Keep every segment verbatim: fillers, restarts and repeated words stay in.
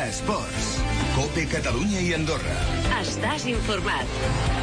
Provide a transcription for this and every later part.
a Esports. COPE Catalunya i Andorra. Estàs informat.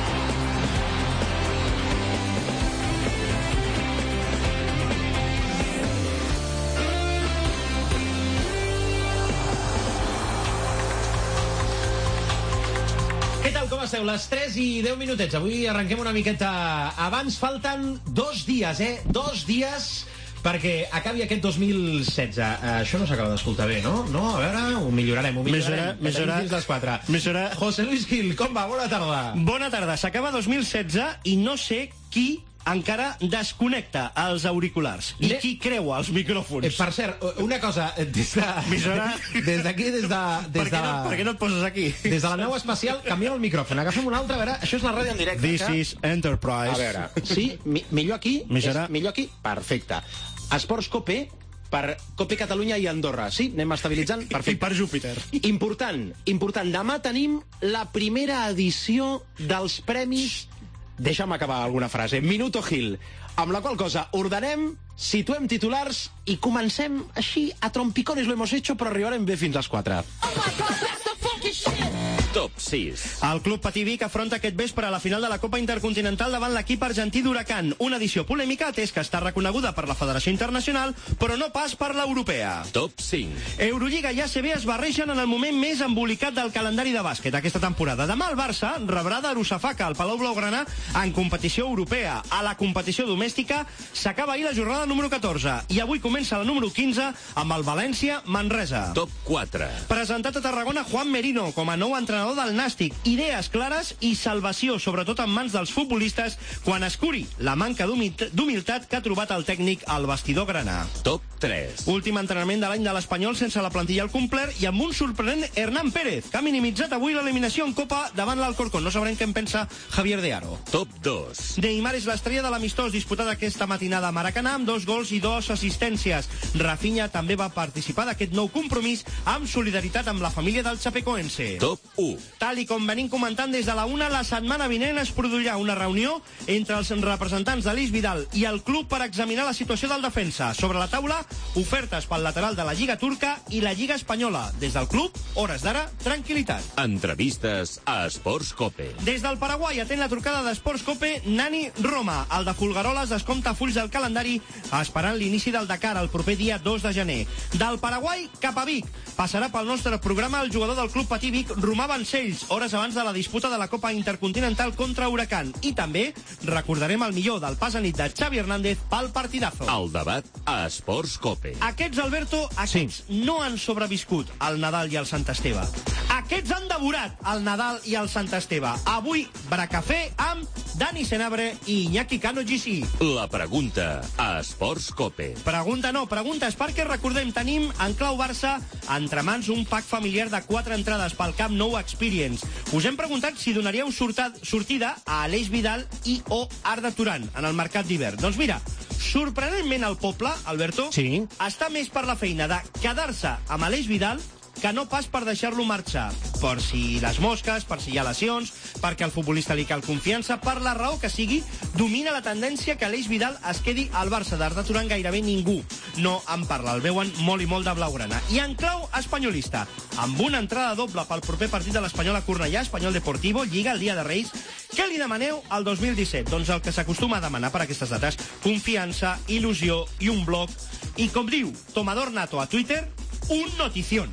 Què tal, com esteu? Les tres i deu minutets. Avui arrenquem una miqueta abans. Falten dos dies, eh? Dos dies perquè acabi aquest dos mil setze. Uh, això no s'acaba d'escoltar bé, no? No, a veure, ho millorarem, ho millorarem. Més hora, més hora. Més hora. José Luis Gil, com va? Bona tarda. Bona tarda. S'acaba dos mil setze i no sé qui encara desconnecta els auriculars i qui creua els micròfons. Eh, per cert, una cosa, des de... Emissora? Des d'aquí, des de... Des per, què de no, per què no et poses aquí? Des de la nau espacial, canviem el micròfon. Agafem un altre, a veure, això és la ràdio en directe. This que... is Enterprise. A veure, sí, mi millor aquí? Emissora? És millor aquí? Perfecte. Esports COPE per COPE Catalunya i Andorra. Sí, anem estabilitzant? Perfecte. I per Júpiter. Important, important. Demà tenim la primera edició dels premis... Deixa'm acabar alguna frase. Minuto Gil. Amb la qual cosa ordenem, situem titulars i comencem així a trompicones lo hemos hecho, però arribarem bé fins als quatre. Oh my God, that's the funky shit! Top sis. El Club Patí Vic afronta aquest vespre a la final de la Copa Intercontinental davant l'equip argentí d'Huracan. Una edició polèmica, atès que està reconeguda per la Federació Internacional, però no pas per l'europea. Top cinc. Eurolliga i A C B es barregen en el moment més embolicat del calendari de bàsquet aquesta temporada. Demà el Barça rebrà Darussafaka al Palau Blaugrana en competició europea. A la competició domèstica s'acaba ahir la jornada número catorze i avui comença la número quinze amb el València-Manresa. Top quatre. Presentat a Tarragona Juan Merino com a nou entrenador del Nàstic. Idees clares i salvació, sobretot en mans dels futbolistes, quan es curi la manca d'humilitat que ha trobat el tècnic al vestidor granà. Top tres. Últim entrenament de l'any de l'Espanyol sense la plantilla al complet i amb un sorprenent Hernán Pérez, que ha minimitzat avui l'eliminació en Copa davant l'Alcorcón. No sabrem què en pensa Javier de Aro. Top dos. Neymar és l'estrella de l'amistós disputat aquesta matinada a Maracanà amb dos gols i dos assistències. Rafinha també va participar d'aquest nou compromís amb solidaritat amb la família del chapecoense. Top u. Tal i com venim comentant des de la una, la setmana vinent es produirà una reunió entre els representants de l'Eix Vidal i el club per examinar la situació del defensa. Sobre la taula, ofertes pel lateral de la Lliga Turca i la Lliga Espanyola. Des del club, hores d'ara, tranquil·litat. Entrevistes a Esports COPE. Des del Paraguai atén la trucada d'Esports COPE Nani Roma. El de Folgueroles descompta fulls del calendari esperant l'inici del Dakar el proper dia dos de gener. Del Paraguai cap a Vic. Passarà pel nostre programa el jugador del Club Patí Vic, Romà Vancells, hores abans de la disputa de la Copa Intercontinental contra Huracan. I també recordarem el millor del pas a nit de Xavi Hernández pel partidazo. El debat a Esports COPE. Aquests, Alberto, aquests sí. no han sobreviscut al Nadal i al Sant Esteve. Aquests han devorat el Nadal i el Sant Esteve. Avui, Bracafé amb Dani Senabre i Iñaki Cano G C. La pregunta a Esports COPE. Pregunta no, pregunta és perquè recordem, tenim en clau Barça entre mans un pack familiar de quatre entrades pel Camp Nou Experience. Us hem preguntat si donaríeu sortida a Aleix Vidal i o Arda Turan en el mercat d'hivern. Doncs mira, sorprenentment el poble, Alberto, sí. està més per la feina de quedar-se amb Aleix Vidal que no pas per deixar-lo marxar. Per si les mosques, per si hi ha lesions, perquè al futbolista li cal confiança, per la raó que sigui, domina la tendència que Aleix Vidal es quedi al Barça. d'Arda Turan gairebé ningú no en parla, el veuen molt i molt de blaugrana. I en clau espanyolista, amb una entrada doble pel proper partit de l'Espanyol a Cornellà, Espanyol Deportivo, Lliga el dia de Reis, què li demaneu al dos mil disset? Doncs el que s'acostuma a demanar per aquestes dates, confiança, il·lusió i un bloc, i com diu Tomador Nato a Twitter, un notición.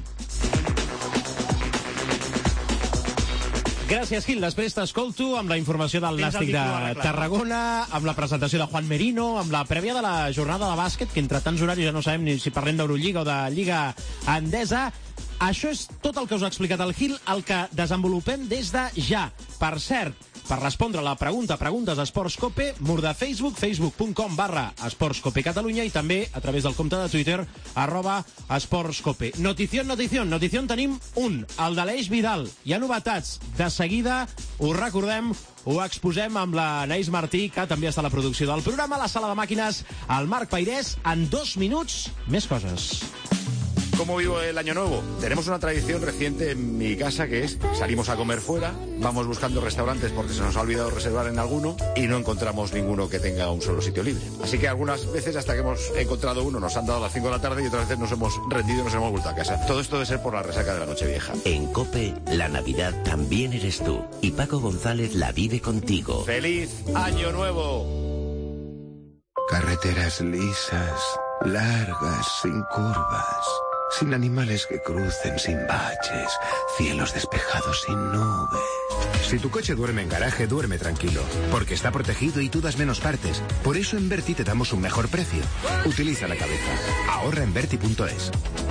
Gràcies, Gil. Després t'escolto amb la informació del Nàstic de Tarragona, amb la presentació de Juan Merino, amb la prèvia de la jornada de bàsquet, que entre tants horaris ja no sabem ni si parlem d'Eurolliga o de Lliga Endesa. Això és tot el que us ha explicat el Gil, el que desenvolupem des de ja. Per cert, per respondre a la pregunta Preguntes Esports Cope, mur de Facebook, facebook.com barra Esports Cope Catalunya i també a través del compte de Twitter, arroba Esports Cope. Notición, notición, notición tenim un, el de l'Eix Vidal. Hi ha novetats. De seguida, ho recordem, ho exposem amb la Naís Martí, que també està a la producció del programa, a la sala de màquines, el Marc Peirés, en dos minuts, més coses. ¿Cómo vivo el año nuevo? Tenemos una tradición reciente en mi casa que es salimos a comer fuera, vamos buscando restaurantes porque se nos ha olvidado reservar en alguno y no encontramos ninguno que tenga un solo sitio libre. Así que algunas veces hasta que hemos encontrado uno nos han dado a las cinco de la tarde y otras veces nos hemos rendido y nos hemos vuelto a casa. Todo esto debe ser por la resaca de la Nochevieja. En COPE, la Navidad también eres tú y Paco González la vive contigo. ¡Feliz Año Nuevo! Carreteras lisas, largas, sin curvas, sin animales que crucen, sin baches, cielos despejados sin nubes. Si tu coche duerme en garaje, duerme tranquilo, porque está protegido y tú das menos partes. Por eso en Berti te damos un mejor precio. Utiliza la cabeza. Ahorra en Berti punto es.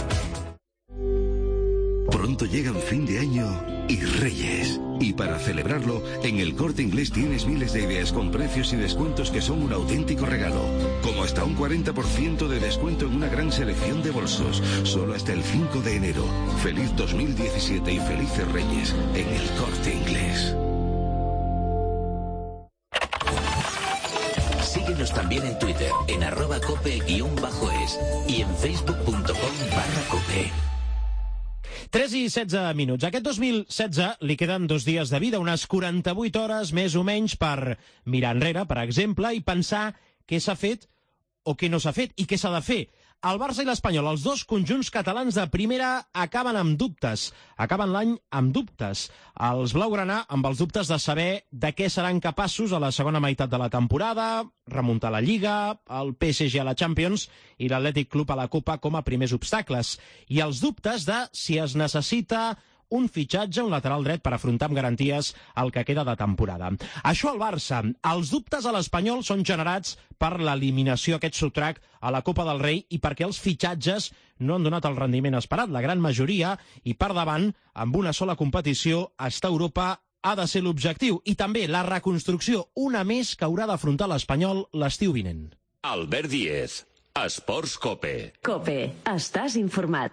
Pronto llegan fin de año y Reyes. Y para celebrarlo, en el Corte Inglés tienes miles de ideas con precios y descuentos que son un auténtico regalo. Como hasta un cuarenta por ciento de descuento en una gran selección de bolsos. Solo hasta el cinco de enero. Feliz dos mil diecisiete y felices Reyes en el Corte Inglés. Síguenos también en Twitter, en arroba cope-es y en facebook punto com barra cope. tres i setze minuts. Aquest dos mil setze li queden dos dies de vida, unes quaranta-vuit hores més o menys per mirar enrere, per exemple, i pensar què s'ha fet o què no s'ha fet i què s'ha de fer. El Barça i l'Espanyol, els dos conjunts catalans de primera, acaben amb dubtes. Acaben l'any amb dubtes. Els blaugrana amb els dubtes de saber de què seran capaços a la segona meitat de la temporada, remuntar la Lliga, el P S G a la Champions i l'Atlètic Club a la Copa com a primers obstacles. I els dubtes de si es necessita un fitxatge, un lateral dret per afrontar amb garanties el que queda de temporada. Això al Barça. Els dubtes a l'Espanyol són generats per l'eliminació, aquest sotrac a la Copa del Rei i perquè els fitxatges no han donat el rendiment esperat, la gran majoria, i per davant, amb una sola competició, estar a Europa ha de ser l'objectiu. I també la reconstrucció, una més que haurà d'afrontar l'Espanyol l'estiu vinent. Albert Díez, Esports Cope. Cope, estàs informat.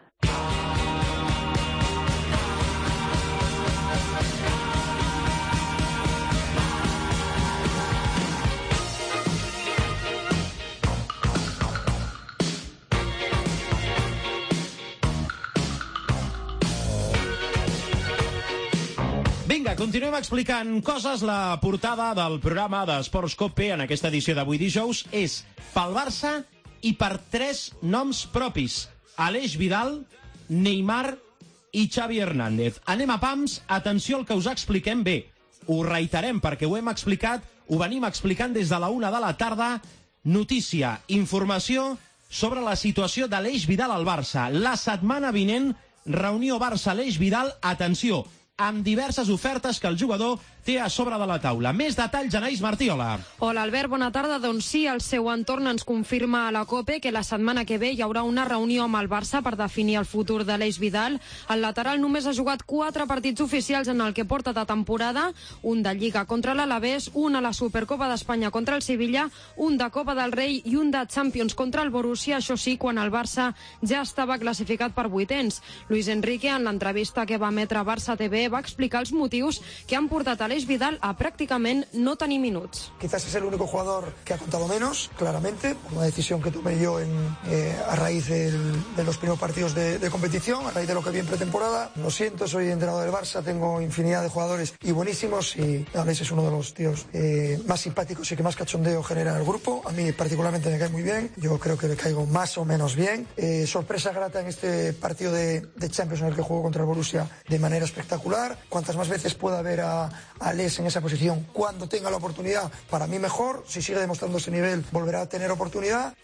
Vinga, continuem explicant coses. La portada del programa d'Esports Cope en aquesta edició d'avui dijous és pel Barça i per tres noms propis. Aleix Vidal, Neymar i Xavi Hernández. Anem a pams, atenció al que us expliquem bé. Ho reiterem perquè ho hem explicat, ho venim explicant des de la una de la tarda. Notícia, informació sobre la situació d'Aleix Vidal al Barça. La setmana vinent, reunió Barça-Aleix Vidal, atenció, amb diverses ofertes que el jugador té a sobre de la taula. Més detalls, Anaïs Martiola. Hola, Albert, bona tarda. Doncs sí, el seu entorn ens confirma a la COPE que la setmana que ve hi haurà una reunió amb el Barça per definir el futur d'Aleix Vidal. El lateral només ha jugat quatre partits oficials en el que porta de temporada, un de Lliga contra l'Alavés, un a la Supercopa d'Espanya contra el Sevilla, un de Copa del Rei i un de Champions contra el Borussia, això sí, quan el Barça ja estava classificat per vuitens. Luis Enrique, en l'entrevista que va emetre Barça T V, va explicar els motius que han portat a Aleix Vidal a prácticamente no tenir minuts. Quizás es el único jugador que ha contado menos, claramente, por una decisión que tomé yo en, eh, a raíz del, de los primeros partidos de, de competición, a raíz de lo que vi en pretemporada. Lo siento, soy entrenador del Barça, tengo infinidad de jugadores y buenísimos y Aleix es uno de los tíos eh, más simpáticos y que más cachondeo genera en el grupo. A mí particularmente me cae muy bien, yo creo que le caigo más o menos bien. Eh, sorpresa grata en este partido de, de Champions en el que juego contra el Borussia de manera espectacular. Cuantas más veces pueda ver a, a Aleix en esa posición, cuando tenga la oportunidad, para mí mejor. Si sigue demostrando ese nivel, volverá a tener oportunidad.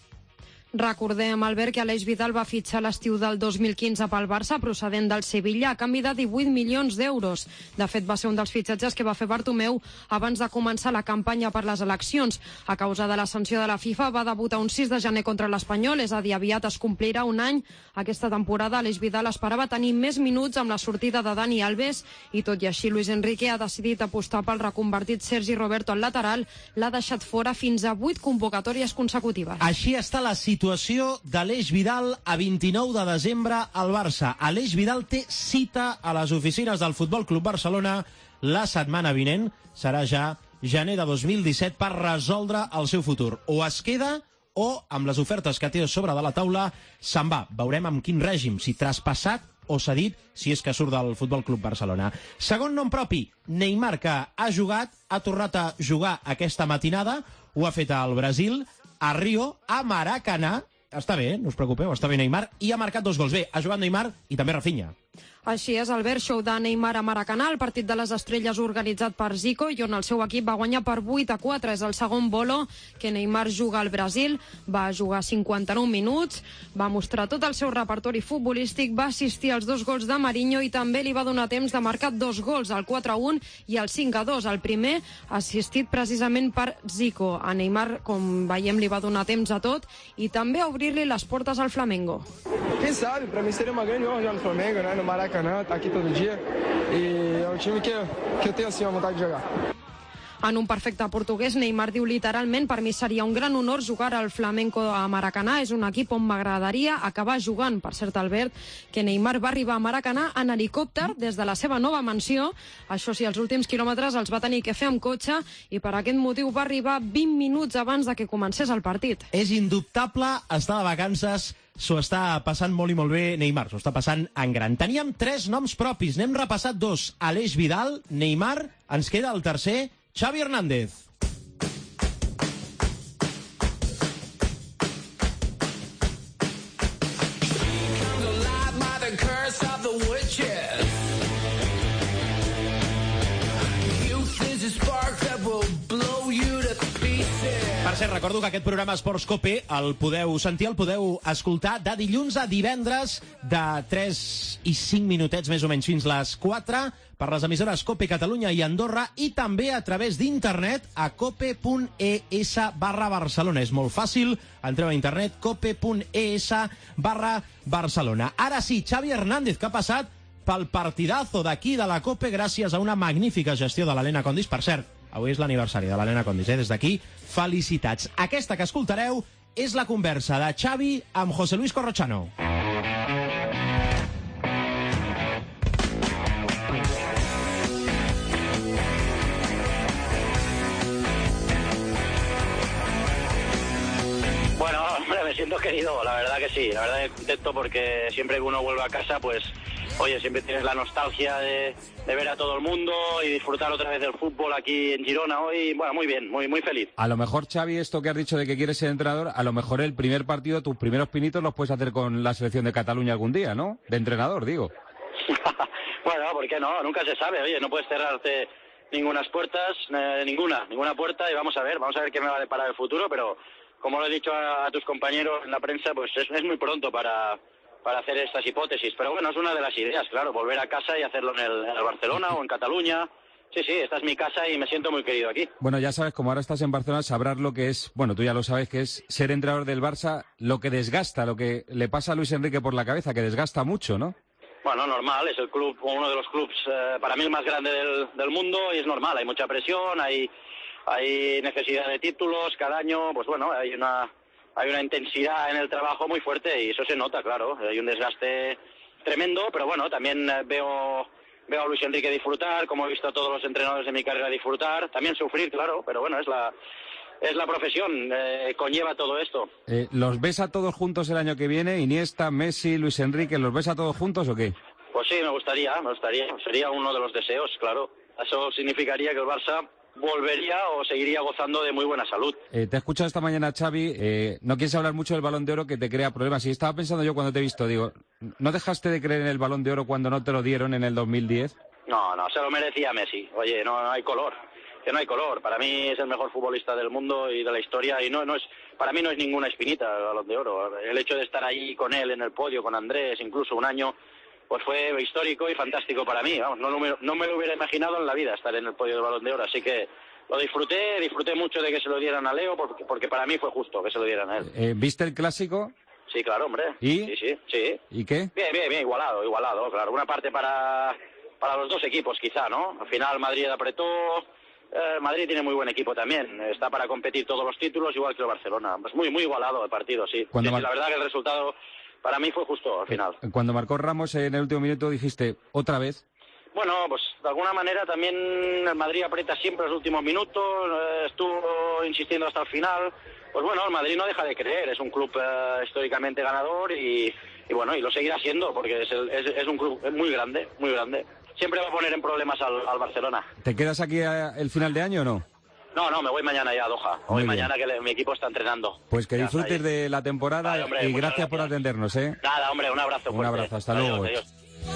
Recordem, Albert, que Aleix Vidal va fitxar l'estiu del dos mil quinze pel Barça procedent del Sevilla a canvi de divuit milions d'euros. De fet, va ser un dels fitxatges que va fer Bartomeu abans de començar la campanya per les eleccions. A causa de la sanció de la FIFA, va debutar un sis de gener contra l'Espanyol, és a dir, aviat es complirà un any. Aquesta temporada, Aleix Vidal esperava tenir més minuts amb la sortida de Dani Alves i, tot i així, Luis Enrique ha decidit apostar pel reconvertit Sergi Roberto al lateral. L'ha deixat fora fins a vuit convocatòries consecutives. Així està la situació situació d'Aleix Vidal a vint-i-nou de desembre al Barça. Aleix Vidal té cita a les oficines del Futbol Club Barcelona la setmana vinent. Serà ja gener de dos mil disset per resoldre el seu futur. O es queda o, amb les ofertes que té sobre de la taula, se'n va. Veurem amb quin règim, si traspassat o cedit, si és que surt del Futbol Club Barcelona. Segon nom propi, Neymar, que ha jugat, ha tornat a jugar aquesta matinada, ho ha fet al Brasil, a Rio, a Maracanà. Està bé, no us preocupeu, està bé Neymar, i ha marcat dos gols. Bé, ha jugat Neymar i també Rafinha. Així és, Albert, show de Neymar a Maracanà, el partit de les estrelles organitzat per Zico, i on el seu equip va guanyar per vuit a quatre. És el segon bolo que Neymar juga al Brasil. Va jugar cinquanta-nou minuts, va mostrar tot el seu repertori futbolístic, va assistir als dos gols de Marinho i també li va donar temps de marcar dos gols, el quatre a un i el cinc a dos. El primer assistit precisament per Zico. A Neymar, com veiem, li va donar temps a tot i també a obrir-li les portes al Flamengo. Quem sabe, para mim seria uma grande honra jogar no Flamengo, né, no Maracanã, tá aqui todo dia, e é um time que, que eu tenho assim, uma vontade de jogar. En un perfecte portuguès, Neymar diu literalment: per mi seria un gran honor jugar al Flamenco a Maracanà, és un equip on m'agradaria acabar jugant. Per cert, Albert, que Neymar va arribar a Maracanà en helicòpter des de la seva nova mansió. Això sí, els últims quilòmetres els va tenir que fer amb cotxe i per aquest motiu va arribar vint minuts abans de que comencés el partit. És indubtable, està de vacances, s'ho està passant molt i molt bé Neymar, s'ho està passant en gran. Teníem tres noms propis, n'hem repassat dos. Aleix Vidal, Neymar, ens queda el tercer, Xavi Hernández. Per cert, recordo que aquest programa Esports Cope el podeu sentir, el podeu escoltar de dilluns a divendres de tres i cinc minutets més o menys fins les quatre per les emissores Cope Catalunya i Andorra i també a través d'internet a cope.es barra Barcelona. És molt fàcil, entreu a internet cope.es barra Barcelona. Ara sí, Xavi Hernández, que ha passat pel partidazo d'aquí de la Cope gràcies a una magnífica gestió de l'Helena Condis. Per cert, avui és l'aniversari de l'Helena Condis, eh? Des d'aquí, felicitats. Aquesta que escoltareu és la conversa de Xavi amb José Luis Corrochano. Bueno, hombre, me siento querido, la verdad que sí. La verdad que contento porque siempre que uno vuelve a casa, pues, oye, siempre tienes la nostalgia de, de ver a todo el mundo y disfrutar otra vez del fútbol aquí en Girona hoy. Bueno, muy bien, muy muy feliz. A lo mejor, Xavi, esto que has dicho de que quieres ser entrenador, a lo mejor el primer partido, tus primeros pinitos los puedes hacer con la selección de Cataluña algún día, ¿no? De entrenador, digo. Bueno, ¿por qué no? Nunca se sabe. Oye, no puedes cerrarte ningunas puertas, eh, ninguna, ninguna puerta, y vamos a ver, vamos a ver qué me va a deparar el futuro, pero como lo he dicho a, a tus compañeros en la prensa, pues es, es muy pronto para... para hacer estas hipótesis, pero bueno, es una de las ideas, claro, volver a casa y hacerlo en el, en el Barcelona o en Cataluña. Sí, sí, esta es mi casa y me siento muy querido aquí. Bueno, ya sabes, como ahora estás en Barcelona, sabrás lo que es, bueno, tú ya lo sabes, que es ser entrenador del Barça, lo que desgasta, lo que le pasa a Luis Enrique por la cabeza, que desgasta mucho, ¿no? Bueno, normal, es el club, uno de los clubes, eh, para mí el más grande del, del mundo, y es normal, hay mucha presión, hay, hay necesidad de títulos cada año, pues bueno, hay una... Hay una intensidad en el trabajo muy fuerte y eso se nota, claro. Hay un desgaste tremendo, pero bueno, también veo, veo a Luis Enrique disfrutar, como he visto a todos los entrenadores de mi carrera disfrutar. También sufrir, claro, pero bueno, es la, es la profesión, eh, conlleva todo esto. Eh, ¿Los ves a todos juntos el año que viene? Iniesta, Messi, Luis Enrique, ¿los ves a todos juntos o qué? Pues sí, me gustaría, me gustaría. Sería uno de los deseos, claro. Eso significaría que el Barça volvería o seguiría gozando de muy buena salud. Eh, te he escuchado esta mañana, Xavi, eh, no quieres hablar mucho del Balón de Oro, que te crea problemas. Y estaba pensando yo cuando te he visto, digo, ¿no dejaste de creer en el Balón de Oro cuando no te lo dieron en el dos mil diez? No, no, se lo merecía Messi. Oye, no, no hay color, que no hay color. Para mí es el mejor futbolista del mundo y de la historia, y no, no es, para mí no es ninguna espinita el Balón de Oro. El hecho de estar ahí con él en el podio, con Andrés, incluso un año, pues fue histórico y fantástico para mí. Vamos, no, no, me, no me lo hubiera imaginado en la vida estar en el podio del Balón de Oro, así que lo disfruté, disfruté mucho de que se lo dieran a Leo, porque, porque para mí fue justo que se lo dieran a él. Eh, ¿Viste el clásico? Sí, claro, hombre. ¿Y? Sí, sí, sí. ¿Y qué? Bien, bien, bien, igualado, igualado, claro. Una parte para, para los dos equipos, quizá, ¿no? Al final Madrid apretó, eh, Madrid tiene muy buen equipo también, está para competir todos los títulos, igual que el Barcelona. Pues muy, muy igualado el partido, sí. Sí, mar... sí, la verdad que el resultado para mí fue justo al final. Cuando marcó Ramos en el último minuto dijiste, ¿otra vez? Bueno, pues de alguna manera también el Madrid aprieta siempre los últimos minutos, eh, estuvo insistiendo hasta el final. Pues bueno, el Madrid no deja de creer, es un club eh, históricamente ganador y, y bueno, y lo seguirá siendo porque es, el, es, es un club muy grande, muy grande. Siempre va a poner en problemas al, al Barcelona. ¿Te quedas aquí a, el final de año o no? No, no, me voy mañana ya a Doha. Hoy mañana que le, mi equipo está entrenando. Pues que disfrutes de la temporada. Vale, hombre, y gracias, gracias por atendernos, ¿eh? Nada, hombre, un abrazo. Un fuerte. abrazo, hasta adiós, luego. Adiós.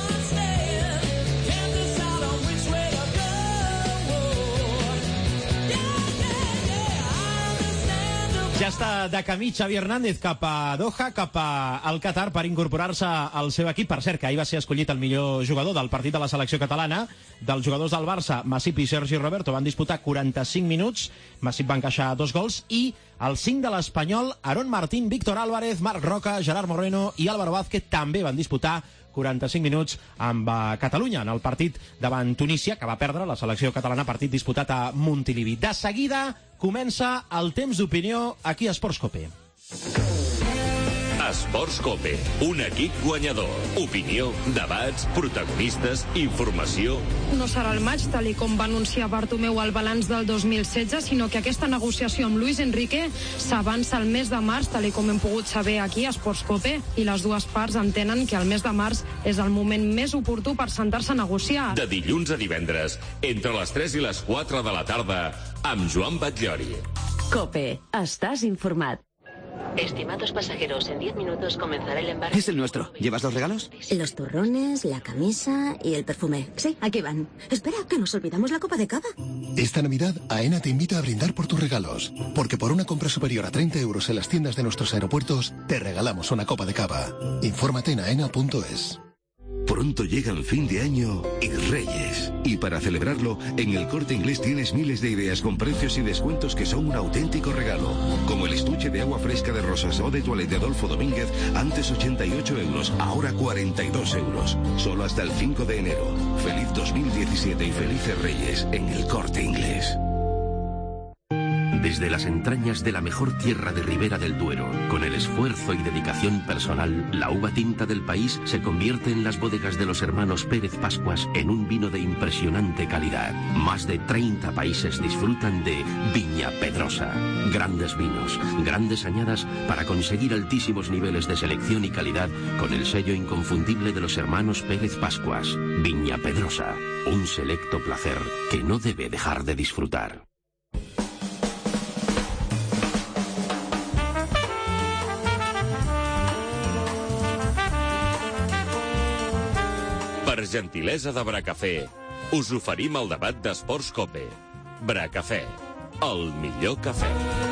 Ja està de camí Xavi Hernández cap a Doha, cap a al Qatar, per incorporar-se al seu equip. Per cert, que ahir va ser escollit el millor jugador del partit de la selecció catalana. Dels jugadors del Barça, Masip i Sergi Roberto van disputar quaranta-cinc minuts. Masip va encaixar dos gols i els cinc de l'Espanyol, Aarón Martín, Víctor Álvarez, Marc Roca, Gerard Moreno i Álvaro Vázquez també van disputar quaranta-cinc minuts amb Catalunya en el partit davant Tunísia, que va perdre la selecció catalana, partit disputat a Montilivi. De seguida comença el temps d'opinió aquí a Esports Cope. Esports Cope, un equip guanyador. Opinió, debats, protagonistes, informació. No serà el maig, tal i com va anunciar Bartomeu al balanç del dos mil setze, sinó que aquesta negociació amb Luis Enrique s'avança al mes de març, tal i com hem pogut saber aquí a Esports Cope, i les dues parts entenen que el mes de març és el moment més oportú per sentar-se a negociar. De dilluns a divendres, entre les tres i les quatre de la tarda, amb Joan Batllori. Cope, estàs informat. Estimados pasajeros, en diez minutos comenzará el embarque. Es el nuestro. ¿Llevas los regalos? Los turrones, la camisa y el perfume. Sí, aquí van. Espera, que nos olvidamos la copa de cava. Esta Navidad, AENA te invita a brindar por tus regalos. Porque por una compra superior a treinta euros en las tiendas de nuestros aeropuertos, te regalamos una copa de cava. Infórmate en aena punto es. Pronto llegan fin de año y Reyes. Y para celebrarlo, en el Corte Inglés tienes miles de ideas con precios y descuentos que son un auténtico regalo. Como el estuche de agua fresca de Rosas o de Toilette de Adolfo Domínguez, antes ochenta y ocho euros, ahora cuarenta y dos euros. Solo hasta el cinco de enero. Feliz dos mil diecisiete y felices Reyes en el Corte Inglés. Desde las entrañas de la mejor tierra de Ribera del Duero, con el esfuerzo y dedicación personal, la uva tinta del país se convierte en las bodegas de los hermanos Pérez Pascuas en un vino de impresionante calidad. Más de treinta países disfrutan de Viña Pedrosa. Grandes vinos, grandes añadas para conseguir altísimos niveles de selección y calidad con el sello inconfundible de los hermanos Pérez Pascuas. Viña Pedrosa, un selecto placer que no debe dejar de disfrutar. Per gentilesa de Bracafé, us oferim el debat d'Esports Cope. Bracafé, el millor cafè.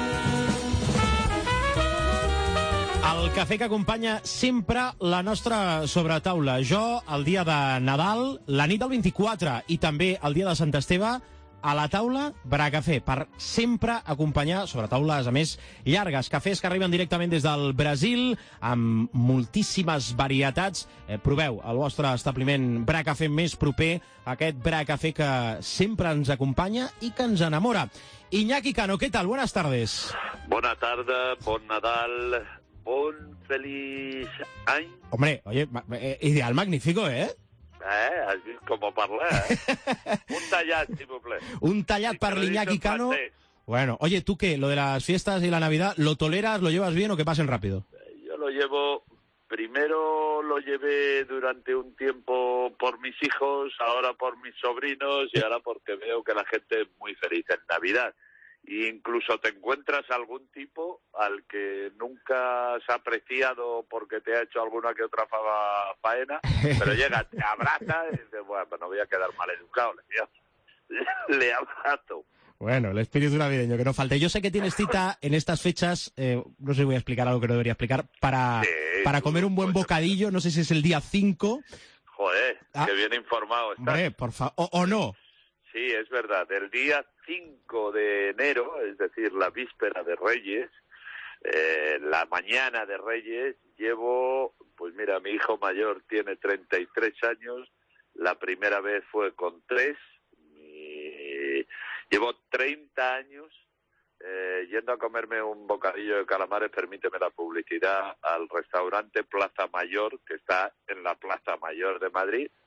El cafè que acompanya sempre la nostra sobretaula. Jo, el dia de Nadal, la nit del vint-i-quatre i també el dia de Sant Esteve, a la taula Bracafé, per sempre acompanyar sobretaules, a més, llargues. Cafès que arriben directament des del Brasil, amb moltíssimes varietats. Eh, proveu el vostre establiment Bracafé més proper, aquest Bracafé que sempre ens acompanya i que ens enamora. Iñaki Cano, ¿qué tal? Buenas tardes. Buena tarde, bon Nadal, bon feliç any. Hombre, oye, eh, ideal magnífico, ¿eh? Eh, has vist com ho parla, eh? Un tallat, si m'ho ple. Un tallat per l'Iñaki Cano. Bueno, oye, ¿tú qué? Lo de las fiestas y la Navidad, ¿lo toleras, lo llevas bien o que pasen rápido? Yo lo llevo... Primero lo llevé durante un tiempo por mis hijos, ahora por mis sobrinos y ahora porque veo que la gente es muy feliz en Navidad. E incluso te encuentras algún tipo al que nunca has apreciado porque te ha hecho alguna que otra fa faena, pero llega, te abraza y dices, bueno, pues no voy a quedar mal educado, le, le abrazo. Bueno, el espíritu navideño que no falte. Yo sé que tienes cita en estas fechas, eh, no sé si voy a explicar algo que no debería explicar, para, sí, para comer un buen bocadillo, no sé si es el día cinco. Joder, ah, que bien informado estás. Hombre, por favor, o, o no. Sí, es verdad. El día cinco de enero, es decir, la víspera de Reyes, eh, la mañana de Reyes, llevo, pues mira, mi hijo mayor tiene treinta y tres años, la primera vez fue con tres, mi... llevo treinta años eh, yendo a comerme un bocadillo de calamares, permíteme la publicidad, al restaurante Plaza Mayor, que está en la Plaza Mayor de Madrid,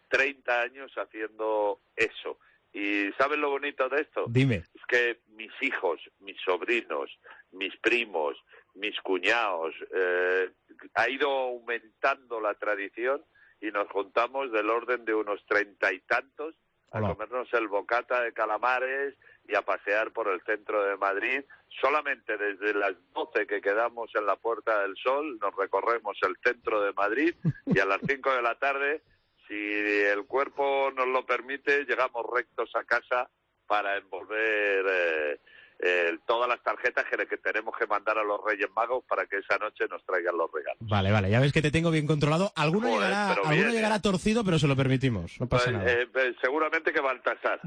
treinta años haciendo eso. ¿Y sabes lo bonito de esto? Dime. Es que mis hijos, mis sobrinos, mis primos, mis cuñados, eh, ha ido aumentando la tradición y nos juntamos del orden de unos treinta y tantos a Hola. comernos el bocata de calamares y a pasear por el centro de Madrid. Solamente desde las doce que quedamos en la Puerta del Sol nos recorremos el centro de Madrid y a las cinco de la tarde, si el cuerpo nos lo permite, llegamos rectos a casa para envolver eh, eh, todas las tarjetas que, que tenemos que mandar a los Reyes Magos para que esa noche nos traigan los regalos. Vale, vale, ya ves que te tengo bien controlado. Alguno Joder, llegará, pero alguno bien, llegará ¿eh? torcido, pero se lo permitimos, no pasa Pues, nada. eh, eh, seguramente que Baltasar.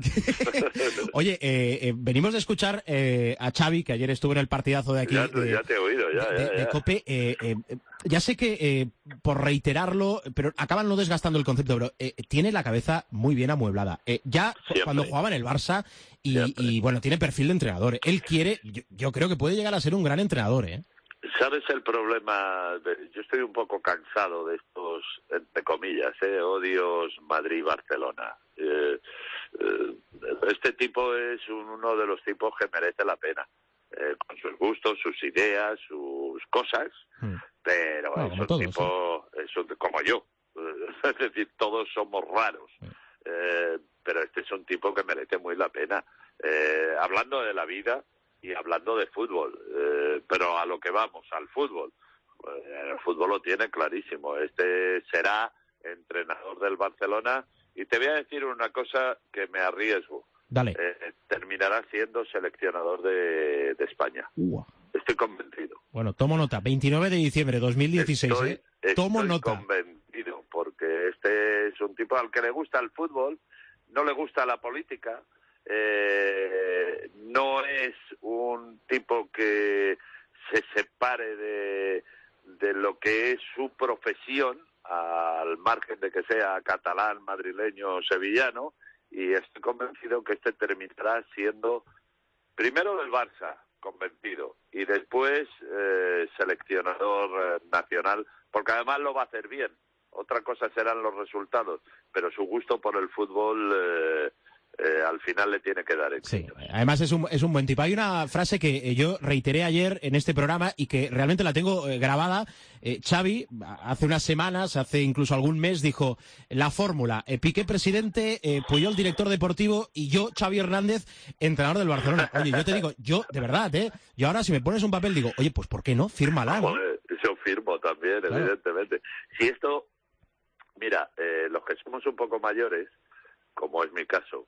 Oye, eh, eh, venimos de escuchar eh, a Xavi, que ayer estuvo en el partidazo de aquí. ya, de, ya te he oído, ya, de- ya, de ya. COPE. eh, eh, ya sé que, eh, por reiterarlo, pero acaban no desgastando el concepto, pero eh, tiene la cabeza muy bien amueblada. Eh, ya Siempre. cuando jugaba en el Barça, y, y, bueno, tiene perfil de entrenador. Él quiere, yo, yo creo que puede llegar a ser un gran entrenador, ¿eh? ¿Sabes el problema? Yo estoy un poco cansado de estos, entre comillas, ¿eh? odios Madrid-Barcelona. Eh, eh, este tipo es un- uno de los tipos que merece la pena, eh, con sus gustos, sus ideas, sus cosas, pero Bueno, es como un todos, tipo, es un- como yo, es decir, todos somos raros, eh, pero este es un tipo que merece muy la pena, eh, hablando de la vida y hablando de fútbol, eh, pero a lo que vamos, al fútbol, eh, el fútbol lo tiene clarísimo, este será entrenador del Barcelona, y te voy a decir una cosa que me arriesgo, Dale. eh, terminará siendo seleccionador de, de España. Ua. Estoy convencido. Bueno, tomo nota. veintinueve de diciembre de dos mil dieciséis, Estoy, ¿eh? Tomo estoy nota. convencido, porque este es un tipo al que le gusta el fútbol, no le gusta la política, eh, no es un tipo que se separe de, de lo que es su profesión, al margen de que sea catalán, madrileño o sevillano, y estoy convencido que este terminará siendo primero del Barça, convencido, y después eh, seleccionador eh, nacional, porque además lo va a hacer bien. Otra cosa serán los resultados, pero su gusto por el fútbol eh, eh, al final le tiene que dar éxito. Sí, además es un, es un buen tipo. Hay una frase que eh, yo reiteré ayer en este programa y que realmente la tengo eh, grabada. Eh, Xavi, hace unas semanas, hace incluso algún mes, dijo la fórmula, eh, Piqué presidente, eh, Puyol director deportivo y yo, Xavi Hernández, entrenador del Barcelona. Oye, yo te digo, yo, de verdad, ¿eh? Yo ahora si me pones un papel digo, oye, pues ¿por qué no? Fírmala, ¿no? Joder, yo firmo también, Claro. evidentemente. Si esto, mira, eh, los que somos un poco mayores, como es mi caso,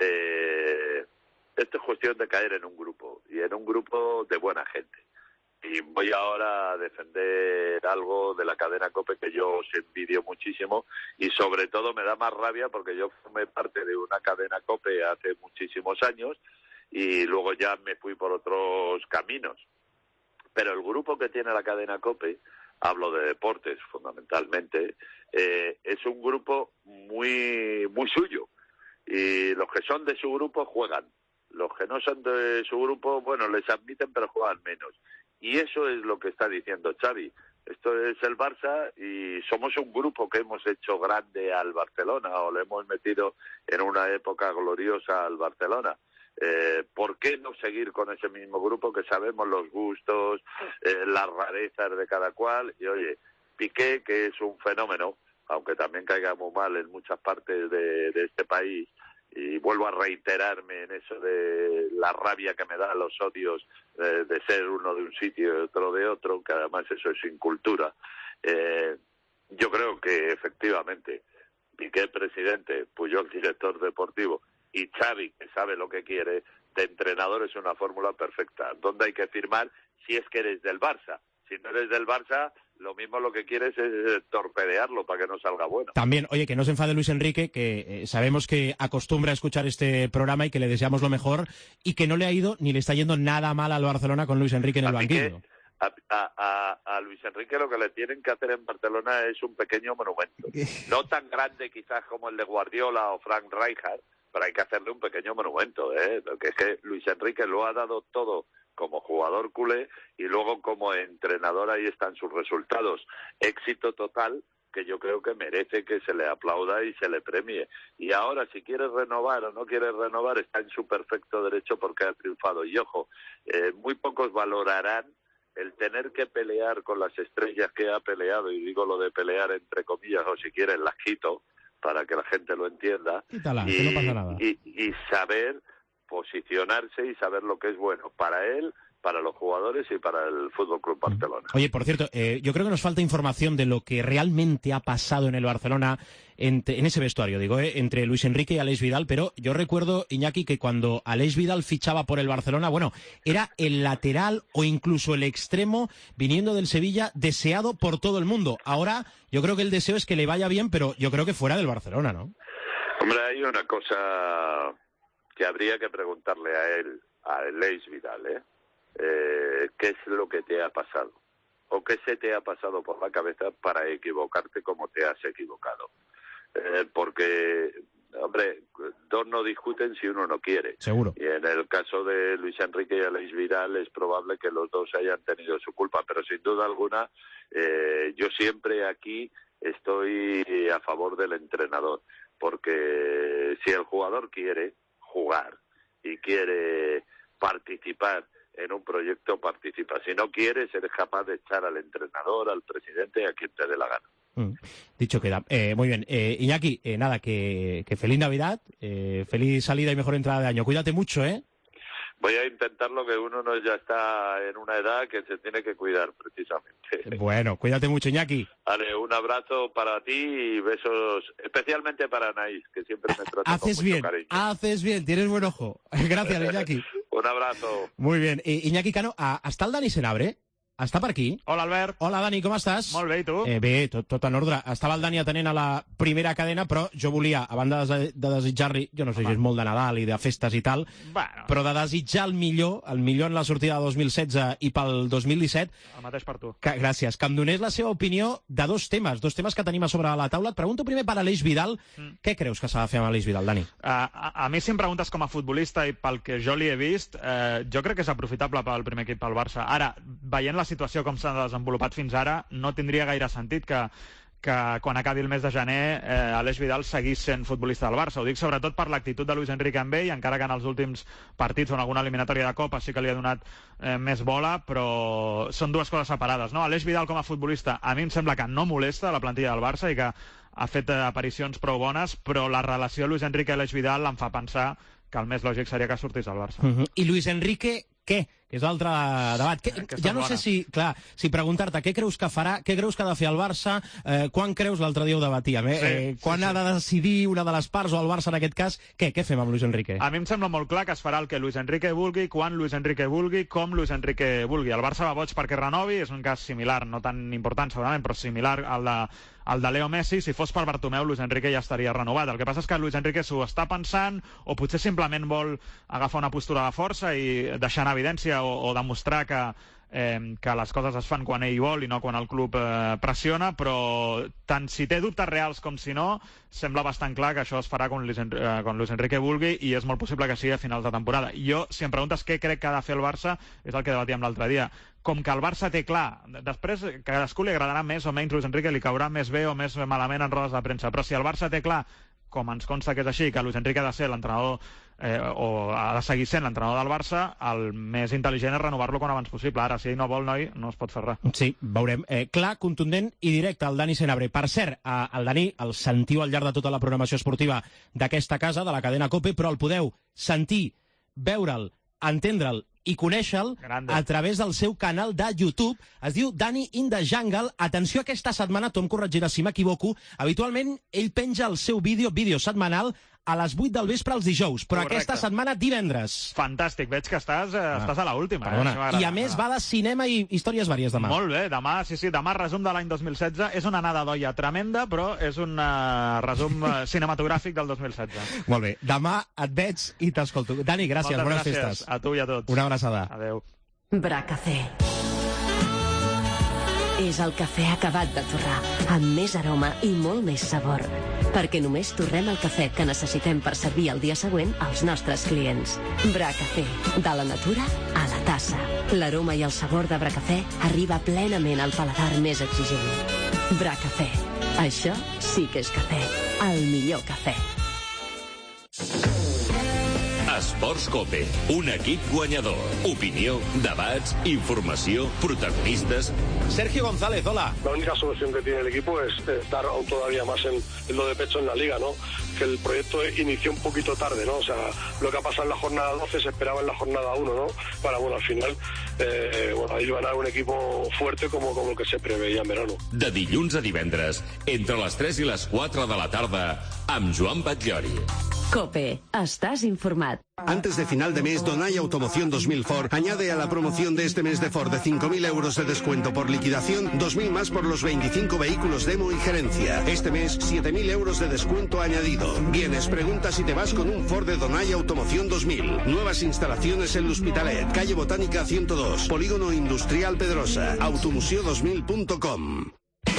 eh, esto es cuestión de caer en un grupo, y en un grupo de buena gente. Y voy ahora a defender algo de la cadena COPE que yo os envidio muchísimo, y sobre todo me da más rabia porque yo formé parte de una cadena COPE hace muchísimos años y luego ya me fui por otros caminos. Pero el grupo que tiene la cadena COPE, hablo de deportes fundamentalmente, eh, es un grupo muy, muy suyo. Y los que son de su grupo juegan. Los que no son de su grupo, bueno, les admiten pero juegan menos. Y eso es lo que está diciendo Xavi. Esto es el Barça y somos un grupo que hemos hecho grande al Barcelona o le hemos metido en una época gloriosa al Barcelona. Eh, ¿Por qué no seguir con ese mismo grupo que sabemos los gustos, eh, las rarezas de cada cual? Y oye, Piqué, que es un fenómeno, aunque también caiga muy mal en muchas partes de, de este país, y vuelvo a reiterarme en eso de la rabia que me da, los odios eh, de ser uno de un sitio y otro de otro, que además eso es sin cultura. Eh, yo creo que efectivamente Piqué presidente, Puyol director deportivo y Xavi, que sabe lo que quiere, de entrenador es una fórmula perfecta. ¿Dónde hay que firmar si es que eres del Barça? Si no eres del Barça, lo mismo lo que quieres es torpedearlo para que no salga bueno. También, oye, que no se enfade Luis Enrique, que eh, sabemos que acostumbra a escuchar este programa y que le deseamos lo mejor y que no le ha ido ni le está yendo nada mal al Barcelona con Luis Enrique en el banquillo. A, a, a, a Luis Enrique lo que le tienen que hacer en Barcelona es un pequeño monumento. No tan grande quizás como el de Guardiola o Frank Rijkaard, pero hay que hacerle un pequeño monumento, ¿eh? Porque es que Luis Enrique lo ha dado todo como jugador culé y luego como entrenador ahí están sus resultados. Éxito total porque yo creo que merece que se le aplauda y se le premie. Y ahora, si quiere renovar o no quiere renovar, está en su perfecto derecho porque ha triunfado. Y ojo, eh, muy pocos valorarán el tener que pelear con las estrellas que ha peleado, y digo lo de pelear entre comillas, o si quieren las quito, para que la gente lo entienda, Quítala, y, que no pasa nada. y, y saber posicionarse y saber lo que es bueno para él, para los jugadores y para el Fútbol Club Barcelona. Oye, por cierto, eh, yo creo que nos falta información de lo que realmente ha pasado en el Barcelona, en, en ese vestuario, digo, eh, entre Luis Enrique y Aleix Vidal, pero yo recuerdo, Iñaki, que cuando Aleix Vidal fichaba por el Barcelona, bueno, era el lateral o incluso el extremo viniendo del Sevilla, deseado por todo el mundo. Ahora, yo creo que el deseo es que le vaya bien, pero yo creo que fuera del Barcelona, ¿no? Hombre, hay una cosa que habría que preguntarle a él, a Aleix Vidal, ¿eh? Eh, ¿qué es lo que te ha pasado? ¿O qué se te ha pasado por la cabeza para equivocarte como te has equivocado? Eh, porque, hombre, dos no discuten si uno no quiere. Seguro. Y en el caso de Luis Enrique y Aleix Vidal es probable que los dos hayan tenido su culpa, pero sin duda alguna eh, yo siempre aquí estoy a favor del entrenador, porque si el jugador quiere jugar y quiere participar en un proyecto, participa. Si no quieres, eres capaz de echar al entrenador, al presidente, a quien te dé la gana. Mm, dicho queda. Eh, muy bien. Eh, Iñaki, eh, nada, que, que feliz Navidad, eh, feliz salida y mejor entrada de año. Cuídate mucho, ¿eh? Voy a intentarlo, que uno no ya está en una edad que se tiene que cuidar, precisamente. Bueno, cuídate mucho, Iñaki. Vale, un abrazo para ti y besos, especialmente para Anaís, que siempre me trata Haces con mucho bien, cariño. haces bien, tienes buen ojo. Gracias, Iñaki. Un abrazo. Muy bien. Eh, Iñaki Cano, a, està el Dani Senabre? Està per aquí? Hola, Albert. Hola, Dani, com estàs? Molt bé, i tu? Eh, bé, tot, tot en ordre. Estava el Dani atenent a la primera cadena, però jo volia, a banda de, de desitjar-li, jo no sé si és molt de Nadal i de festes i tal, bueno. però de desitjar el millor, el millor en la sortida de dos mil setze i pel dos mil disset... El mateix per tu. Que, gràcies. Que em donés la seva opinió de dos temes, dos temes que tenim a sobre la taula. Et pregunto primer per Aleix Vidal. Mm. Què creus que s'ha de fer amb Aleix Vidal, Dani? Uh, a, a mi, si em preguntes com a futbolista i pel que jo li he vist, uh, jo crec que és aprofitable pel primer equip, pel Barça. Ara, veient la situació com s'ha desenvolupat fins ara, no tindria gaire sentit que, que quan acabi el mes de gener eh, Aleix Vidal seguís sent futbolista del Barça. Ho dic sobretot per l'actitud de Luis Enrique amb ell, encara que en els últims partits o en alguna eliminatòria de Copa sí que li ha donat eh, més bola, però són dues coses separades, no? Aleix Vidal com a futbolista a mi em sembla que no molesta la plantilla del Barça i que ha fet eh, aparicions prou bones, però la relació Luis Enrique i Aleix Vidal em fa pensar que el més lògic seria que sortís del Barça. Uh-huh. I Luis Enrique, què? Que és l'altre debat. Que, ja no sé si, clar, si preguntar-te què creus que farà, què creus que ha de fer el Barça, eh, quan creus, l'altre dia ho debatíem, eh? Sí, eh quan sí, sí. ha de decidir una de les parts o el Barça en aquest cas, què, què fem amb Luis Enrique? A mi em sembla molt clar que es farà el que Luis Enrique vulgui, quan Luis Enrique vulgui, com Luis Enrique vulgui. El Barça va boig perquè renovi, és un cas similar, no tan important segurament, però similar al de el de Leo Messi. Si fos per Bartomeu, Luis Enrique ja estaria renovat. El que passa és que Luis Enrique s'ho està pensant, o potser simplement vol agafar una postura de força i deixar en evidència o, o demostrar que, eh, que les coses es fan quan ell vol i no quan el club eh, pressiona, però tant si té dubtes reals com si no, sembla bastant clar que això es farà quan Luis, Enrique, eh, quan Luis Enrique vulgui, i és molt possible que sigui a finals de temporada. Jo, si em preguntes què crec que ha de fer el Barça, és el que debatíem l'altre dia. Com que el Barça té clar, després que a cadascú li agradarà més o menys Luis Enrique, li caurà més bé o més malament en rodes de premsa, però si el Barça té clar, com ens consta que és així, que Luis Enrique ha de ser l'entrenador eh, o ha de seguir sent l'entrenador del Barça, el més intel·ligent és renovar-lo quan abans possible. Ara, si ell no vol, noi, no es pot fer res. Sí, veurem. Eh, clar, contundent i directe, el Dani Senabre. Per cert, eh, el Dani el sentiu al llarg de tota la programació esportiva d'aquesta casa, de la cadena COPE, però el podeu sentir, veure'l, entendre'l i conèixer-el a través del seu canal de YouTube. Es diu Dani in the Jungle. Atenció, aquesta setmana, tu em corregiràs si m'equivoco, habitualment ell penja el seu vídeo, vídeo setmanal, a les vuit del vespre els dijous, però Correcte. Aquesta setmana divendres. Fantàstic, veig que estàs, eh, Ah. estàs a l'última. Perdona. Eh? I a més va de cinema i històries vàries demà. Molt bé, demà, sí, sí, demà resum de l'any dos mil setze. És una anada d'olla tremenda, però és un uh, resum uh, cinematogràfic del dos mil setze. Molt bé, demà et veig i t'escolto. Dani, gràcies, Moltes bones gràcies festes. a tu i a tots. Una abraçada. Adéu. Bracafé. És el cafè acabat de torrar, amb més aroma i molt més sabor. Perquè només torrem el cafè que necessitem per servir el dia següent als nostres clients. Bracafé, de la natura a la tassa. L'aroma i el sabor de Bracafé arriba plenament al paladar més exigent. Bracafé, Això sí que és cafè. El millor cafè. Esports Cope, un equip guanyador. Opinió, debats, informació, protagonistas. Sergio González, hola. La única solución que tiene el equipo es eh, dar aún todavía más en, en lo de pecho en la liga, ¿no? Que el proyecto inició un poquito tarde, ¿no? O sea, lo que ha pasado en la jornada doce se esperaba en la jornada uno, ¿no? Para, bueno, al final, eh, bueno, ahí van a dar un equipo fuerte como, como el que se preveía en verano. De dilluns a divendres, entre les tres i les quatre de la tarda, amb Joan Batllori. Cope, estás informat. Antes de final de mes, Donay Automoción dos mil Ford añade a la promoción de este mes de Ford de cinco mil euros de descuento por liquidación, dos mil más por los veinticinco vehículos demo y gerencia. Este mes, siete mil euros de descuento añadido. Vienes, preguntas y te vas con un Ford de Donay Automoción dos mil. Nuevas instalaciones en l'Hospitalet, calle Botánica ciento dos, Polígono Industrial Pedrosa, automuseo dos mil punto com.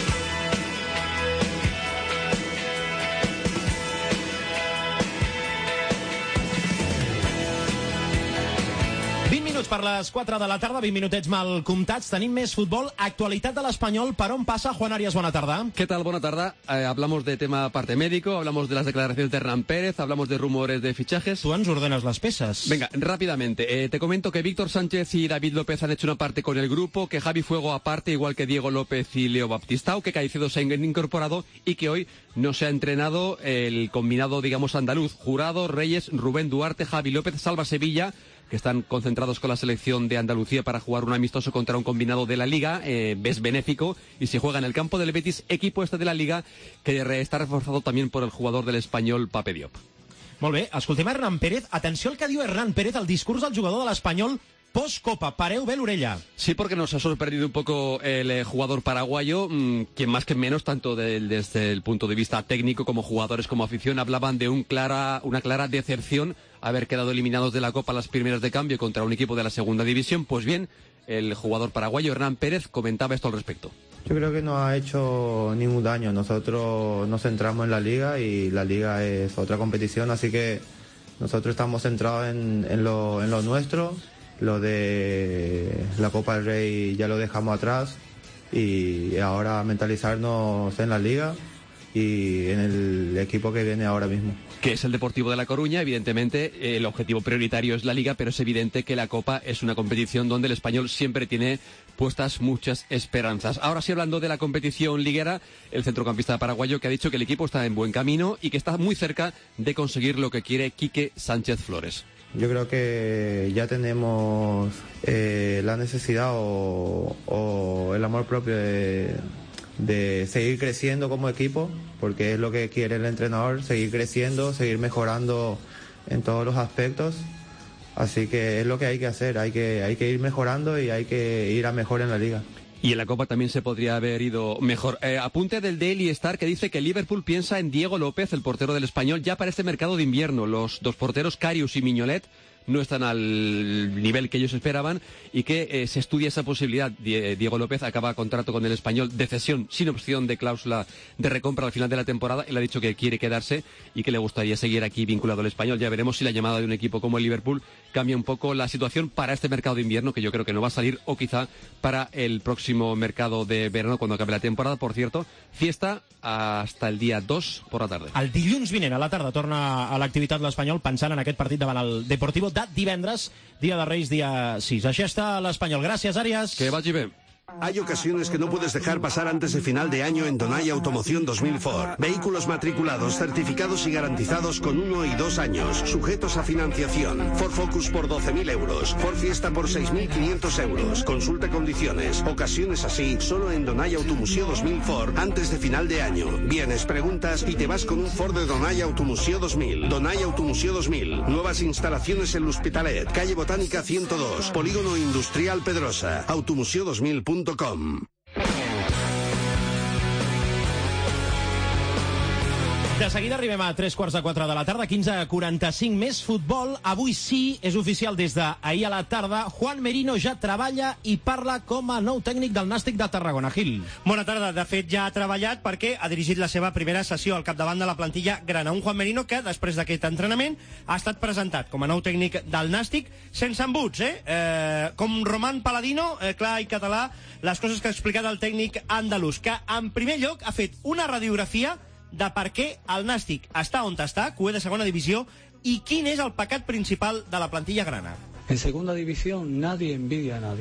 Per les quatre de la tarda, vint minutets mal comptats. Tenim més futbol. Actualitat de l'Espanyol. Per on passa? Juan Arias, buena tarda. ¿Qué tal? Buena tarde. Eh, hablamos de tema parte médico, hablamos de las declaraciones de Hernán Pérez, hablamos de rumores de fichajes. Tú ens ordenas las pesas. Venga, rápidamente. Eh, te comento que Víctor Sánchez y David López han hecho una parte con el grupo, que Javi Fuego aparte, igual que Diego López y Leo Baptistao, que Caicedo se han incorporado y que hoy no se ha entrenado el combinado, digamos, andaluz. Jurado, Reyes, Rubén Duarte, Javi López, Salva Sevilla, que están concentrados con la selección de Andalucía para jugar un amistoso contra un combinado de la Liga, eh, es benéfico, y se juega en el campo del Betis, equipo este de la Liga, que está reforzado también por el jugador del Espanyol, Pape Diop. Molt bé, escoltem Hernán Pérez. Atenció al que diu Hernán Pérez, al discurs del jugador de l'Espanyol post-Copa. Pareu bé l'orella. Sí, porque nos ha sorprendido un poco el eh, jugador paraguayo, mmm, que más que menos, tanto de, desde el punto de vista técnico como jugadores como afición, hablaban de un clara, una clara decepción haber quedado eliminados de la Copa las primeras de cambio contra un equipo de la segunda división. Pues bien, el jugador paraguayo Hernán Pérez comentaba esto al respecto. Yo creo que no ha hecho ningún daño. Nosotros nos centramos en la Liga y la Liga es otra competición, así que nosotros estamos centrados en, en, lo, en lo nuestro. Lo de la Copa del Rey ya lo dejamos atrás y ahora mentalizarnos en la Liga y en el equipo que viene ahora mismo. Que es el Deportivo de La Coruña. Evidentemente el objetivo prioritario es la Liga, pero es evidente que la Copa es una competición donde el Espanyol siempre tiene puestas muchas esperanzas. Ahora sí, hablando de la competición liguera, el centrocampista paraguayo que ha dicho que el equipo está en buen camino y que está muy cerca de conseguir lo que quiere Quique Sánchez Flores. Yo creo que ya tenemos eh, la necesidad o, o el amor propio de, de seguir creciendo como equipo, porque es lo que quiere el entrenador, seguir creciendo, seguir mejorando en todos los aspectos. Así que es lo que hay que hacer, hay que, hay que ir mejorando y hay que ir a mejor en la Liga. Y en la Copa también se podría haber ido mejor. Eh, apunte del Daily Star que dice que Liverpool piensa en Diego López, el portero del Espanyol, ya para este mercado de invierno. Los dos porteros, Karius y Mignolet, no están al nivel que ellos esperaban y que eh, se estudia esa posibilidad. Diego López acaba contrato con el Espanyol de cesión sin opción de cláusula de recompra al final de la temporada. Él ha dicho que quiere quedarse y que le gustaría seguir aquí vinculado al Espanyol. Ya veremos si la llamada de un equipo como el Liverpool cambia un poco la situación para este mercado de invierno, que yo creo que no va a salir, o quizá para el próximo mercado de verano cuando acabe la temporada. Por cierto, fiesta hasta el día dos por la tarde. El dilluns vinent a la tarda torna a l'activitat l'Espanyol, pensant en aquest partit davant el Deportivo de divendres, dia de Reis, dia sis. Així està l'Espanyol. Gràcies, Àries. Que vagi bé. Hay ocasiones que no puedes dejar pasar antes de final de año en Donay Automoción dos mil Ford. Vehículos matriculados, certificados y garantizados con uno y dos años, sujetos a financiación. Ford Focus por doce mil euros. Ford Fiesta por seis mil quinientos euros. Consulta condiciones. Ocasiones así, solo en Donay Automuseo dos mil Ford antes de final de año. Vienes, preguntas y te vas con un Ford de Donay Automuseo dos mil. Donay Automuseo dos mil. Nuevas instalaciones en l'Hospitalet, calle Botánica ciento dos, Polígono Industrial Pedrosa, automuseo dos mil punto com. De De seguida arribem a tres quarts de quatre de la tarda, quinze quaranta-cinc més futbol. Avui sí, és oficial des d'ahir a la tarda. Juan Merino ja treballa i parla com a nou tècnic del Nàstic de Tarragona. Gil. Bona tarda. De fet, ja ha treballat perquè ha dirigit la seva primera sessió al capdavant de la plantilla grana. Un Juan Merino que, després d'aquest entrenament, ha estat presentat com a nou tècnic del Nàstic sense embuts, eh? eh com Román Paladino, eh, clar i català, les coses que ha explicat el tècnic andalús, que en primer lloc ha fet una radiografia de per què el Nàstic està on està, que ho és de segona divisió, i quin és el pecat principal de la plantilla grana. En segunda división nadie envidia a nadie.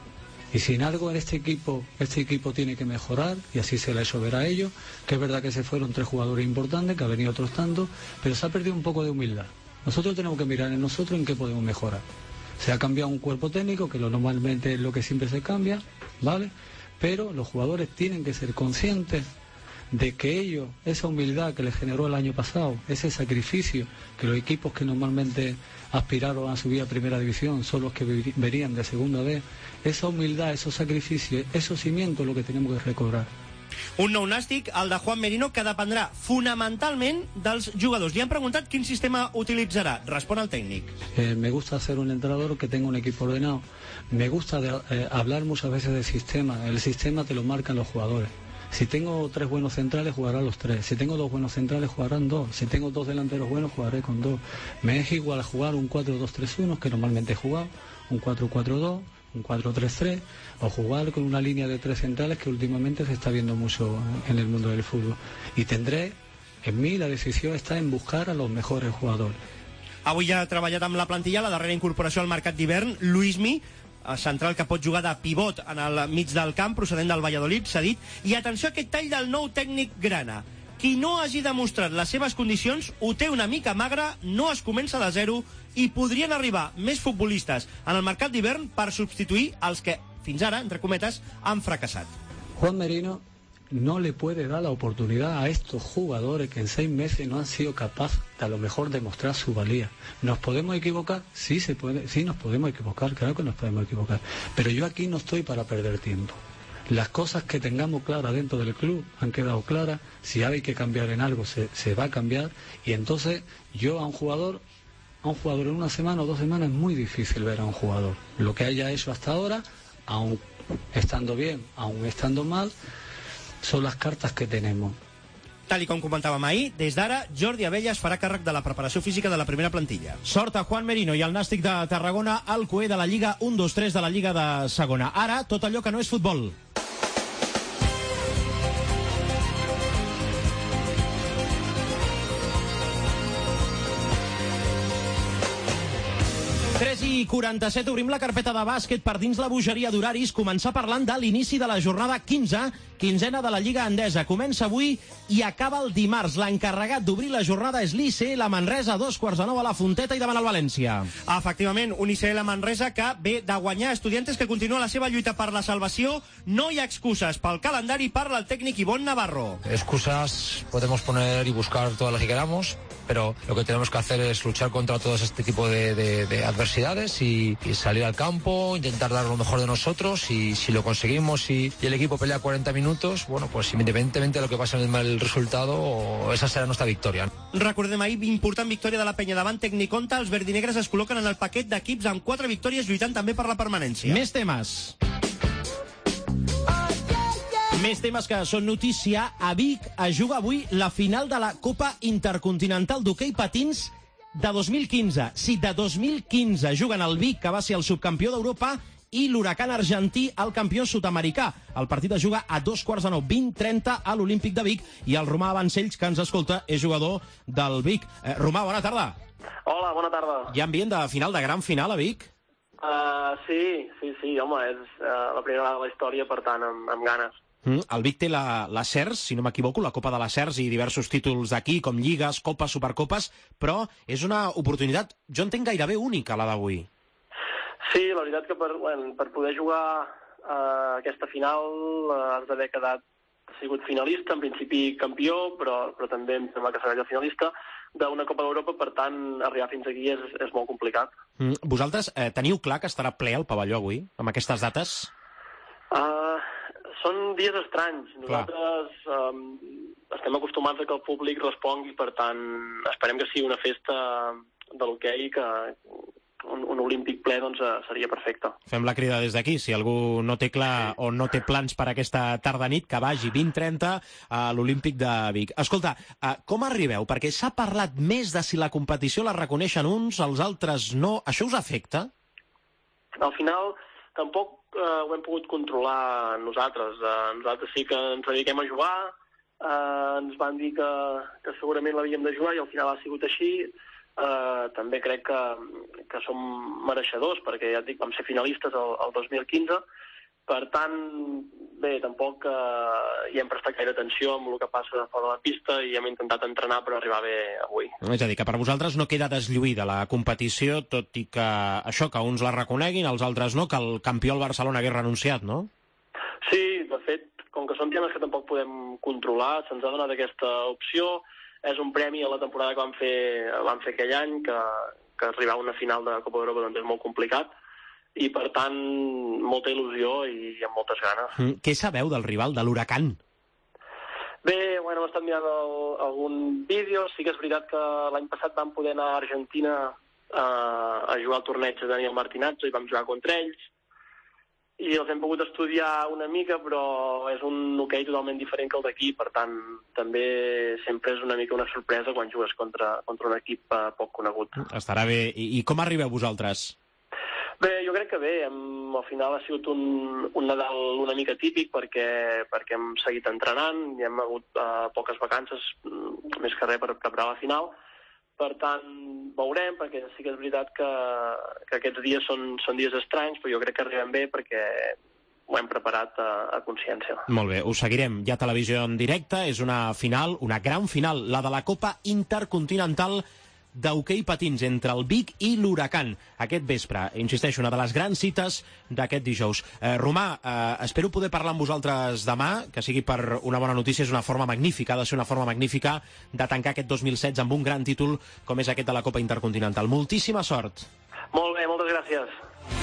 Y sin algo en este equipo, este equipo tiene que mejorar, y así se le ha hecho ver a ellos, que es verdad que se fueron tres jugadores importantes, que ha venido otros tantos, pero se ha perdido un poco de humildad. Nosotros tenemos que mirar en nosotros en qué podemos mejorar. Se ha cambiado un cuerpo técnico, que lo normalmente es lo que siempre se cambia, ¿vale? Pero los jugadores tienen que ser conscientes de que ellos, esa humildad que les generó el año pasado, ese sacrificio que los equipos que normalmente aspiraron a subir a primera división son los que venían de segunda vez, esa humildad, esos sacrificios, esos cimientos es lo que tenemos que recobrar. Un nou Nàstic, el de Juan Merino, que dependrà fonamentalment dels jugadors. Li han preguntat quin sistema utilitzarà. Respon el tècnic. Eh, me gusta ser un entrenador que tenga un equipo ordenado. Me gusta de, eh, hablar muchas veces del sistema. El sistema te lo marcan los jugadores. Si tengo tres buenos centrales, jugarán los tres. Si tengo dos buenos centrales, jugarán dos. Si tengo dos delanteros buenos, jugaré con dos. Me es igual jugar un cuatro dos tres uno, que normalmente he jugado, un cuatro cuatro dos, un cuatro tres tres, o jugar con una línea de tres centrales que últimamente se está viendo mucho en el mundo del fútbol. Y tendré, en mí, la decisión está en buscar a los mejores jugadores. Avui ja ha treballat amb la plantilla, la darrera incorporació al mercat d'hivern, Luismi, central que pot jugar de pivot en el mig del camp, procedent del Valladolid, s'ha dit. I atenció a aquest tall del nou tècnic grana. Qui no hagi demostrat les seves condicions ho té una mica magre, no es comença de zero i podrien arribar més futbolistes en el mercat d'hivern per substituir els que, fins ara, entre cometes, han fracassat. Juan Merino no le puede dar la oportunidad a estos jugadores que en seis meses no han sido capaces de a lo mejor demostrar su valía. ¿Nos podemos equivocar? Sí, se puede, sí nos podemos equivocar, claro que nos podemos equivocar. Pero yo aquí no estoy para perder tiempo. Las cosas que tengamos claras dentro del club han quedado claras. Si hay que cambiar en algo, se, se va a cambiar. Y entonces yo a un jugador, a un jugador en una semana o dos semanas es muy difícil ver a un jugador. Lo que haya hecho hasta ahora, aun estando bien, aun estando mal, són les cartes que tenem. Tal i com comentàvem ahir, des d'ara, Jordi Abelles farà càrrec de la preparació física de la primera plantilla. Sort a Juan Merino i el Nàstic de Tarragona al coer de la Lliga un dos tres de la Lliga de Segona. Ara, tot allò que no és futbol. tres i quaranta-set, obrim la carpeta de bàsquet per dins la bogeria d'horaris, començar parlant de l'inici de la jornada quinze, quinzena de la Lliga Endesa. Comença avui i acaba el dimarts. L'encarregat d'obrir la jornada és l'I C L Manresa, a dos quarts de nou a la Fonteta i davant el València. Efectivament, un I C L Manresa que ve de guanyar. Estudiantes que continua la seva lluita per la salvació. No hi ha excuses pel calendari, parla el tècnic Ivonne Navarro. Excusas podemos poner y buscar todas las que queramos, pero lo que tenemos que hacer es luchar contra todo este tipo de, de, de adversidades y, y salir al campo, intentar dar lo mejor de nosotros, y si lo conseguimos y, y el equipo pelea cuarenta minutos, bueno, pues independientemente de lo que pase en el mal resultado, esa será nuestra victoria. Recordem ahir, important victòria de la penya davant Tecniconta. Els verdinegres es col·loquen en el paquet d'equips amb quatre victòries, lluitant també per la permanència. Més temes. Més temes que són notícia. A Vic es juga avui la final de la Copa Intercontinental d'Hoquei Patins de dos mil quinze. Sí, de dos mil quinze juguen el Vic, que va ser el subcampió d'Europa, i l'Huracan argentí, el campió sud-americà. El partit es juga a dos quarts de nou, vint trenta a l'Olímpic de Vic, i el Romà Avancells, que ens escolta, és jugador del Vic. Eh, Romà, bona tarda. Hola, bona tarda. Hi ha ambient de final, de gran final a Vic? Uh, sí, sí, sí, home, és uh, la primera vegada de la història, per tant, amb, amb ganes. Mm, el Vic té la, la C E R S, si no m'equivoco, la Copa de la C E R S i diversos títols d'aquí, com lligues, copes, supercopes, però és una oportunitat, jo entenc, gairebé única, la d'avui. Sí, la veritat que per, bueno, per poder jugar uh, aquesta final uh, has d'haver quedat, ha sigut finalista, en principi campió, però, però també em sembla que serà el finalista d'una Copa d'Europa, per tant, arribar fins aquí és, és molt complicat. Mm, vosaltres eh, teniu clar que estarà ple el pavelló avui, amb aquestes dates? Uh, Són dies estranys. Nosaltres eh, estem acostumats a que el públic respongui, per tant, esperem que sigui una festa de l'hoquei, que un, un olímpic ple doncs, seria perfecte. Fem la crida des d'aquí. Si algú no té clar o no té plans per aquesta tarda-nit, que vagi vint trenta a l'Olímpic de Vic. Escolta, eh, com arribeu? Perquè s'ha parlat més de si la competició la reconeixen uns, els altres no. Això us afecta? Al final, tampoc eh, ho hem pogut controlar nosaltres. Eh, nosaltres sí que ens dediquem a jugar, eh, ens van dir que, que segurament l'havíem de jugar i al final ha sigut així. Uh, també crec que, que som mereixedors, perquè ja et dic, vam ser finalistes el, el dos mil quinze, per tant, bé, tampoc uh, hi hem prestat gaire atenció amb el que passa fora de la pista i hem intentat entrenar per arribar bé avui. És a dir, que per vosaltres no queda deslluïda la competició, tot i que això, que uns la reconeguin, els altres no, que el campió al Barcelona hagués renunciat, no? Sí, de fet, com que són temes que tampoc podem controlar, se'ns ha donat aquesta opció. És un premi a la temporada que vam fer, vam fer aquell any, que, que arribar a una final de Copa d'Europa doncs és molt complicat, i per tant, molta il·lusió i amb moltes ganes. Mm, què sabeu del rival, de l'Huracan? Bé, bueno, hem estat mirant el, algun vídeo. Sí que és veritat que l'any passat vam poder anar a Argentina a, a jugar al torneig de Daniel Martinazzo i vam jugar contra ells. I els hem pogut estudiar una mica, però és un hoquei totalment diferent que el d'aquí, per tant, també sempre és una mica una sorpresa quan jugues contra, contra un equip eh, poc conegut. Estarà bé. I, i com arribeu vosaltres? Bé, jo crec que bé. Hem, al final ha sigut un, un Nadal una mica típic perquè, perquè hem seguit entrenant i hem hagut eh, poques vacances, més que res per preparar la final. Per tant, veurem, perquè sí que és veritat que, que aquests dies són, són dies estranys, però jo crec que arribem bé perquè ho hem preparat a, a consciència. Molt bé, us seguirem. Hi ha televisió en directe, és una final, una gran final, la de la Copa Intercontinental d'hoquei patins entre el Vic i l'Huracan aquest vespre. Insisteixo, una de les grans cites d'aquest dijous. Eh, Romà, eh, espero poder parlar amb vosaltres demà, que sigui per una bona notícia. És una forma magnífica, ha de ser una forma magnífica de tancar aquest dos mil setze amb un gran títol com és aquest de la Copa Intercontinental. Moltíssima sort. Molt bé, moltes gràcies.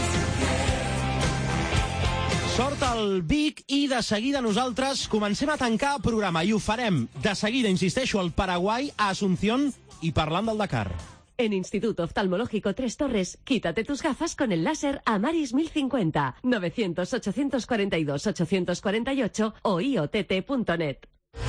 Sort al Vic i de seguida nosaltres comencem a tancar el programa i ho farem de seguida, insisteixo, al Paraguai, a Asunción y parlant del Dakar. En Instituto Oftalmológico Tres Torres, quítate tus gafas con el láser Amaris mil cincuenta, novecientos, ochocientos cuarenta y dos, ochocientos cuarenta y ocho o i o t t punto net.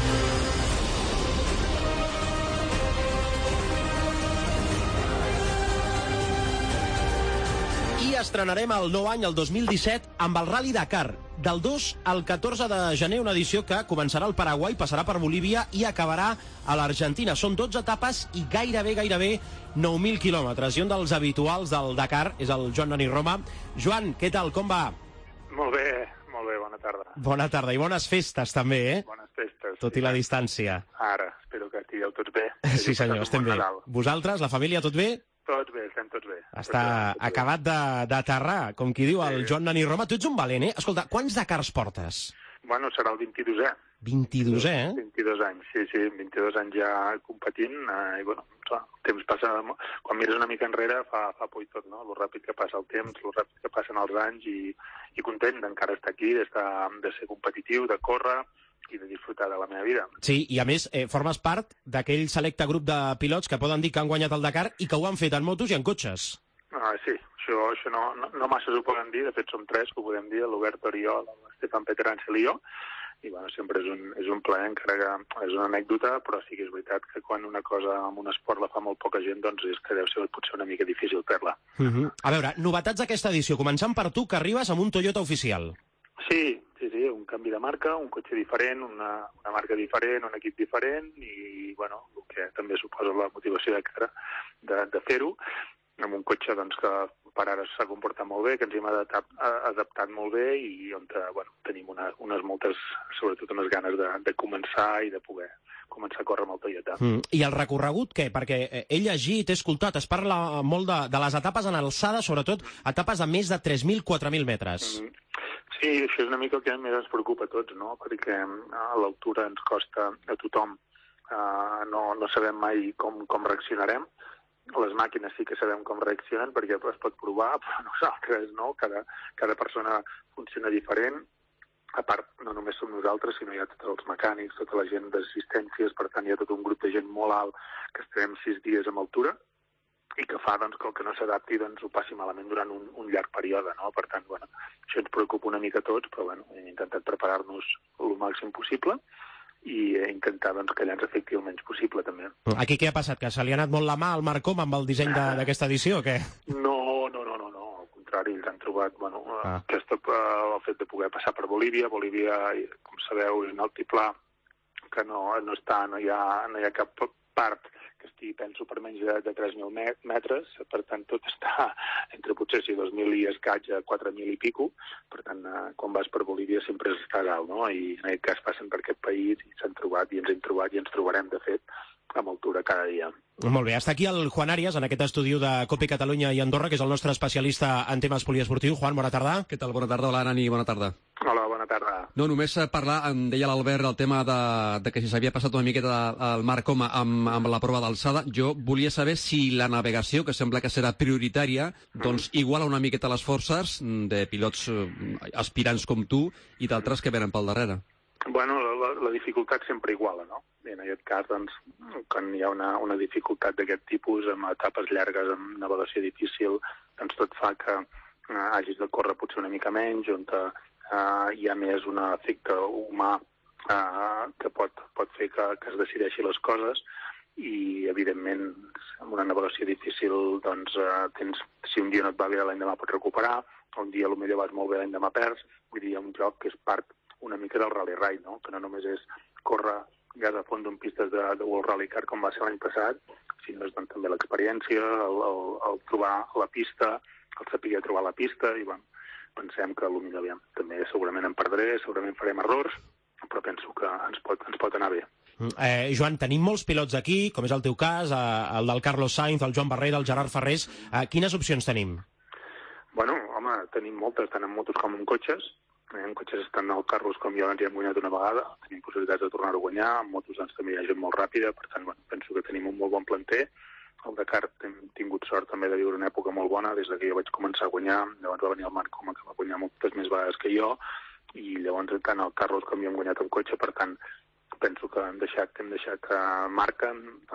I estrenarem el nou any, el dos mil disset, amb el Rally Dakar. Del dos al catorze de gener, una edició que començarà al Paraguai, passarà per Bolívia i acabarà a l'Argentina. Són dotze etapes i gairebé, gairebé nou mil quilòmetres. I un dels habituals del Dakar és el Joan Nani Roma. Joan, què tal, com va? Molt bé, molt bé, bona tarda. Bona tarda i bones festes també, eh? Bones festes. Tot i la distància. Ara, espero que estigueu tots bé. Sí senyor, estem bé. Vosaltres, la família, tot bé? Tots bé, estem tots bé. Està acabat d'aterrar, com qui diu el Joan Nani Roma. Tu ets un valent, eh? Escolta, quants Dakars portes? Bueno, serà el vint-i-dosè. vint-i-dosè, eh? vint-i-dos anys, sí, sí, vint-i-dos anys ja competint, eh, i bueno, clar, el temps passa, quan mires una mica enrere fa, fa por i tot, no? Lo ràpid que passa el temps, lo ràpid que passen els anys, i, i content d'encara estar aquí, de ser competitiu, de córrer, i de disfrutar de la meva vida. Sí, i a més, eh, formes part d'aquell selecte grup de pilots que poden dir que han guanyat el Dakar i que ho han fet en motos i en cotxes. Ah, sí, això, això no, no, no massa ho poden dir, de fet som tres que ho podem dir, l'Obert Oriol, l'Estefan Peteràncel i jo, i bueno, sempre és un, és un plaer, encara que és una anècdota, però sí que és veritat que quan una cosa amb un esport la fa molt poca gent, doncs és que deu ser potser una mica difícil fer-la. Uh -huh. A veure, novetats d'aquesta edició, començant per tu, que arribes amb un Toyota oficial. Sí, sí, sí, un canvi de marca, un cotxe diferent, una, una marca diferent, un equip diferent i, bueno, el que també suposa la motivació extra de, de fer-ho, amb un cotxe doncs, que per ara s'ha comportat molt bé, que ens hem adaptat, adaptat molt bé i on bueno, tenim una, unes moltes, sobretot unes ganes de, de començar i de poder començar a córrer amb el Toyota. Mm. I el recorregut, què? Perquè he llegit, he escoltat, es parla molt de, de les etapes en alçada, sobretot etapes de més de tres mil, quatre mil metres. Mm. Sí, això és una mica el que més ens preocupa a tots, no? Perquè a l'altura ens costa a tothom, uh, no, no sabem mai com, com reaccionarem. Les màquines sí que sabem com reaccionen perquè es pot provar, però nosaltres no, cada, cada persona funciona diferent a part, no només som nosaltres, sinó hi ha tots els mecànics, tota la gent d'assistències, per tant hi ha tot un grup de gent molt alt que estarem sis dies amb altura i que fa doncs, que el que no s'adapti doncs, ho passi malament durant un, un llarg període, no? Per tant, bueno, això ens preocupa una mica a tots, però bueno, hem intentat preparar-nos el màxim possible i intentar doncs, que allà ens afecti el menys possible, també. Aquí què ha passat? Que se li ha anat molt la mà al Marc Com amb el disseny d'aquesta edició, o què? No, no, no, no, no. Al contrari, ells han trobat, bueno, ah. aquesta, el fet de poder passar per Bolívia. Bolívia, com sabeu, és un altiplà que no, no està, no hi ha, no hi ha cap part que estigui, penso, per menys de, de tres mil metres, per tant, tot està entre potser si dos mil i escaig a quatre mil i pico, per tant, eh, quan vas per Bolívia sempre està dalt, no? I en aquest cas passen per aquest país i s'han trobat, i ens hem trobat, i ens trobarem, de fet, amb altura cada dia. Molt bé, està aquí el Juan Arias, en aquest estudi de COPE Catalunya i Andorra, que és el nostre especialista en temes poliesportius. Juan, bona tarda. Què tal? Bona tarda. Hola, Nani, bona tarda. Hola, bona tarda. No, només parlar, em deia l'Albert, el tema de, de que si s'havia passat una miqueta el Marc Com amb, amb la prova d'alçada. Jo volia saber si la navegació, que sembla que serà prioritària, doncs iguala una miqueta les forces de pilots aspirants com tu i d'altres que venen pel darrere. Bueno, la, la dificultat sempre iguala, no? I en aquest cas, doncs, quan hi ha una, una dificultat d'aquest tipus, amb etapes llargues, amb navegació difícil, doncs tot fa que eh, hagis de córrer potser una mica menys, on eh, hi ha més un efecte humà eh, que pot, pot fer que, que es decideixi les coses, i, evidentment, amb una navegació difícil, doncs, eh, tens, si un dia no et va bé, l'endemà pots recuperar, un dia potser vas molt bé, l'endemà perds, vull dir, hi ha un joc que és part una mica del Rally Ride, no? Que no només és córrer gas a fons en pistes de, de World Rally Car com va ser l'any passat, sinó és doncs, també l'experiència, el, el, el trobar la pista, el saber trobar la pista, i bueno, pensem que potser aviam, també segurament em perdré, segurament farem errors, però penso que ens pot, ens pot anar bé. Eh, Joan, tenim molts pilots aquí, com és el teu cas, eh, el del Carlos Sainz, el Joan Barrera, el Gerard Ferrés. Eh, quines opcions tenim? Bueno, home, tenim moltes, tant en motos com en cotxes. En cotxes estan el Carlos com jo, ens hi hem guanyat una vegada, tenim possibilitats de tornar-ho a guanyar, en motos doncs, també hi ha gent molt ràpida, per tant, bueno, penso que tenim un molt bon planter. El Dakar hem tingut sort també de viure una època molt bona, des que jo vaig començar a guanyar, llavors va venir el Marc Com, que va guanyar moltes més vegades que jo, i llavors tant el Carlos com jo hem guanyat en cotxe, per tant, penso que hem deixat, hem deixat uh, marca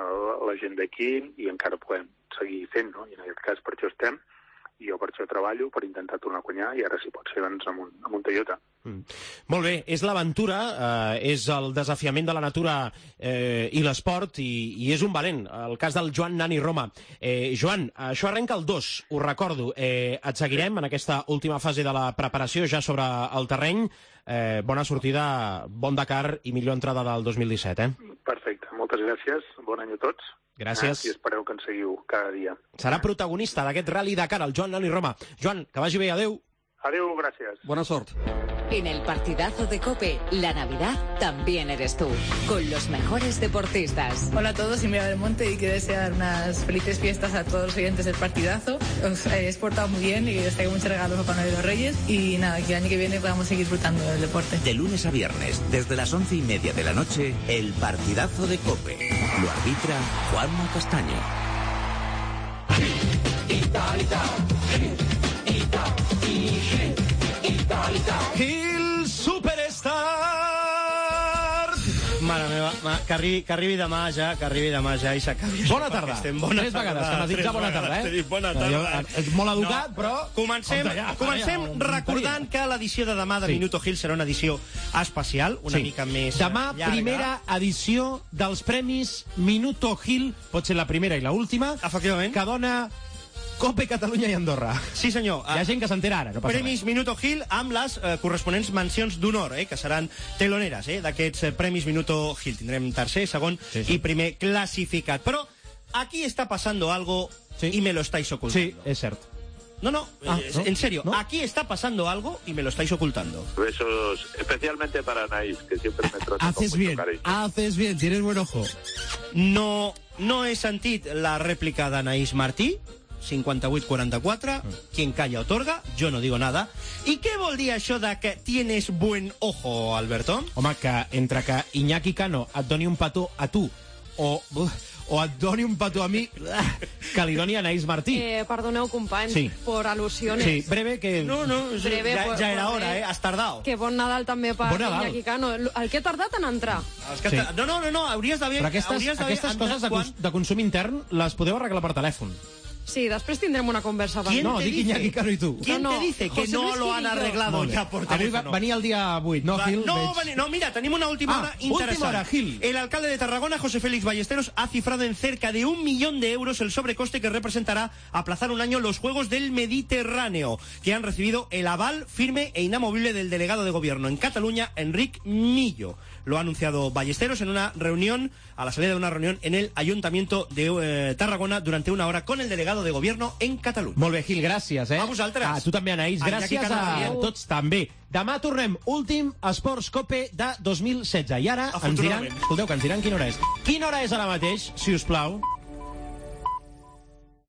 la gent d'aquí i encara podem seguir fent, no? I en aquest cas per això estem, i jo per això treballo, per intentar tornar a guanyar, i ara si pot ser doncs, amb, un, amb un Toyota. Mm. Molt bé, és l'aventura, eh, és el desafiament de la natura eh, i l'esport, i, i és un valent, el cas del Joan Nani Roma. Eh, Joan, això arrenca el dos, ho recordo, eh, et seguirem en aquesta última fase de la preparació ja sobre el terreny. Eh, bona sortida, bon Dakar i millor entrada del dos mil disset, eh? Perfecte, moltes gràcies, bon any a tots. Gràcies. I espereu que ens seguiu cada dia. Serà protagonista d'aquest Rally Dakar, el Joan Nani Roma. Joan, que vagi bé, adeu. Adeu, gracias. Buena suerte. En el partidazo de COPE, la Navidad también eres tú, con los mejores deportistas. Hola a todos, soy Mira del Monte y quiero desear unas felices fiestas a todos los oyentes del partidazo. Os eh, he portado muy bien y os traigo muchos regalos a Papá Noel y los Reyes, y nada, que el año que viene podamos seguir disfrutando del deporte. De lunes a viernes, desde las once y media de la noche, el partidazo de COPE. Lo arbitra Juanma Castaño. Il Superstar! Mare meva, ma, que, arribi, que arribi demà ja, que arribi demà ja i s'acabi. Bona tarda. Bona Tres vegades, que m'has dit ja bona tarda, eh? Bona tarda. Jo, és molt educat, no, però... Comencem, ja, comencem ja, recordant que l'edició de demà de sí. Minuto Gil serà una edició especial, una sí. mica més demà, llarga. Primera edició dels Premis Minuto Gil, pot ser la primera i la última, efectivament, que dona COPE Catalunya i Andorra. Sí, senyor. Hi ha gent que s'entera ara, no passa Premis res. Minuto Gil amb les eh, corresponents mencions d'honor, eh, que seran teloneres eh, d'aquests eh, Premis Minuto Gil. Tindrem tercer, segon sí, sí. i primer classificat. Però aquí està passando algo sí. y me lo estáis ocultando. Sí, és cert. No, no, ah, eh, ¿no? en serio, ¿no? Aquí está pasando algo y me lo estáis ocultando. Besos especialmente para Anaís, que siempre me trata Haces con mucho bien, cariño. haces bien, tienes buen ojo. No, no he sentit la rèplica d'Anaís Martí, cinquanta-vuit quaranta-quatre, quien calla otorga, jo no digo nada. I què vol dir això de que tienes buen ojo, Alberto? Home, que entre que Iñaki Cano et doni un petó a tu o, o et doni un petó a mi que li doni a Anaïs Martí. Eh, perdoneu, companys, Sí. por alusiones. Sí, breve, que... No, no, Breve, ja, por- ja era por- hora, eh? Has tardado. Que bon Nadal també per Bon Nadal. Iñaki Cano. El que ha tardat en entrar. Sí. No, no, no, no, hauries d'haver... Però aquestes, hauries d'haver aquestes entrat coses de, quan- cons de consum intern les podeu arreglar per telèfon. Sí, després tindrem una conversa. ¿Quién no, te dic dice? Iñaki Cano y tú. ¿Quién no, te no, dice que José no Luis lo han Gil i jo. arreglado Molt bé. ya por Avui teléfono? va, venia el dia vuit, no, Va, Gil? no, Veig. vale, no, mira, tenemos una última Ah, hora última interesante. hora, Gil. El alcalde de Tarragona, José Félix Ballesteros, ha cifrado en cerca de un millón de euros el sobrecoste que representará aplazar un año los Juegos del Mediterráneo, que han recibido el aval firme e inamovible del delegado de gobierno en Cataluña, Enric Millo. Lo ha anunciado Ballesteros en una reunión, a la salida de una reunión en el Ayuntamiento de eh, Tarragona durante una hora con el delegado de gobierno en Catalunya. Molt bé, Gil, gràcies, eh? A vosaltres. A tu també, Anaïs. A Gràcies Iñaki Cano a també. tots també. Demà tornem, últim Esports Cope de dos mil setze. I ara ens diran... Afortunadament. Escolteu, que ens diran quina hora és. Quina hora és ara mateix, si us plau?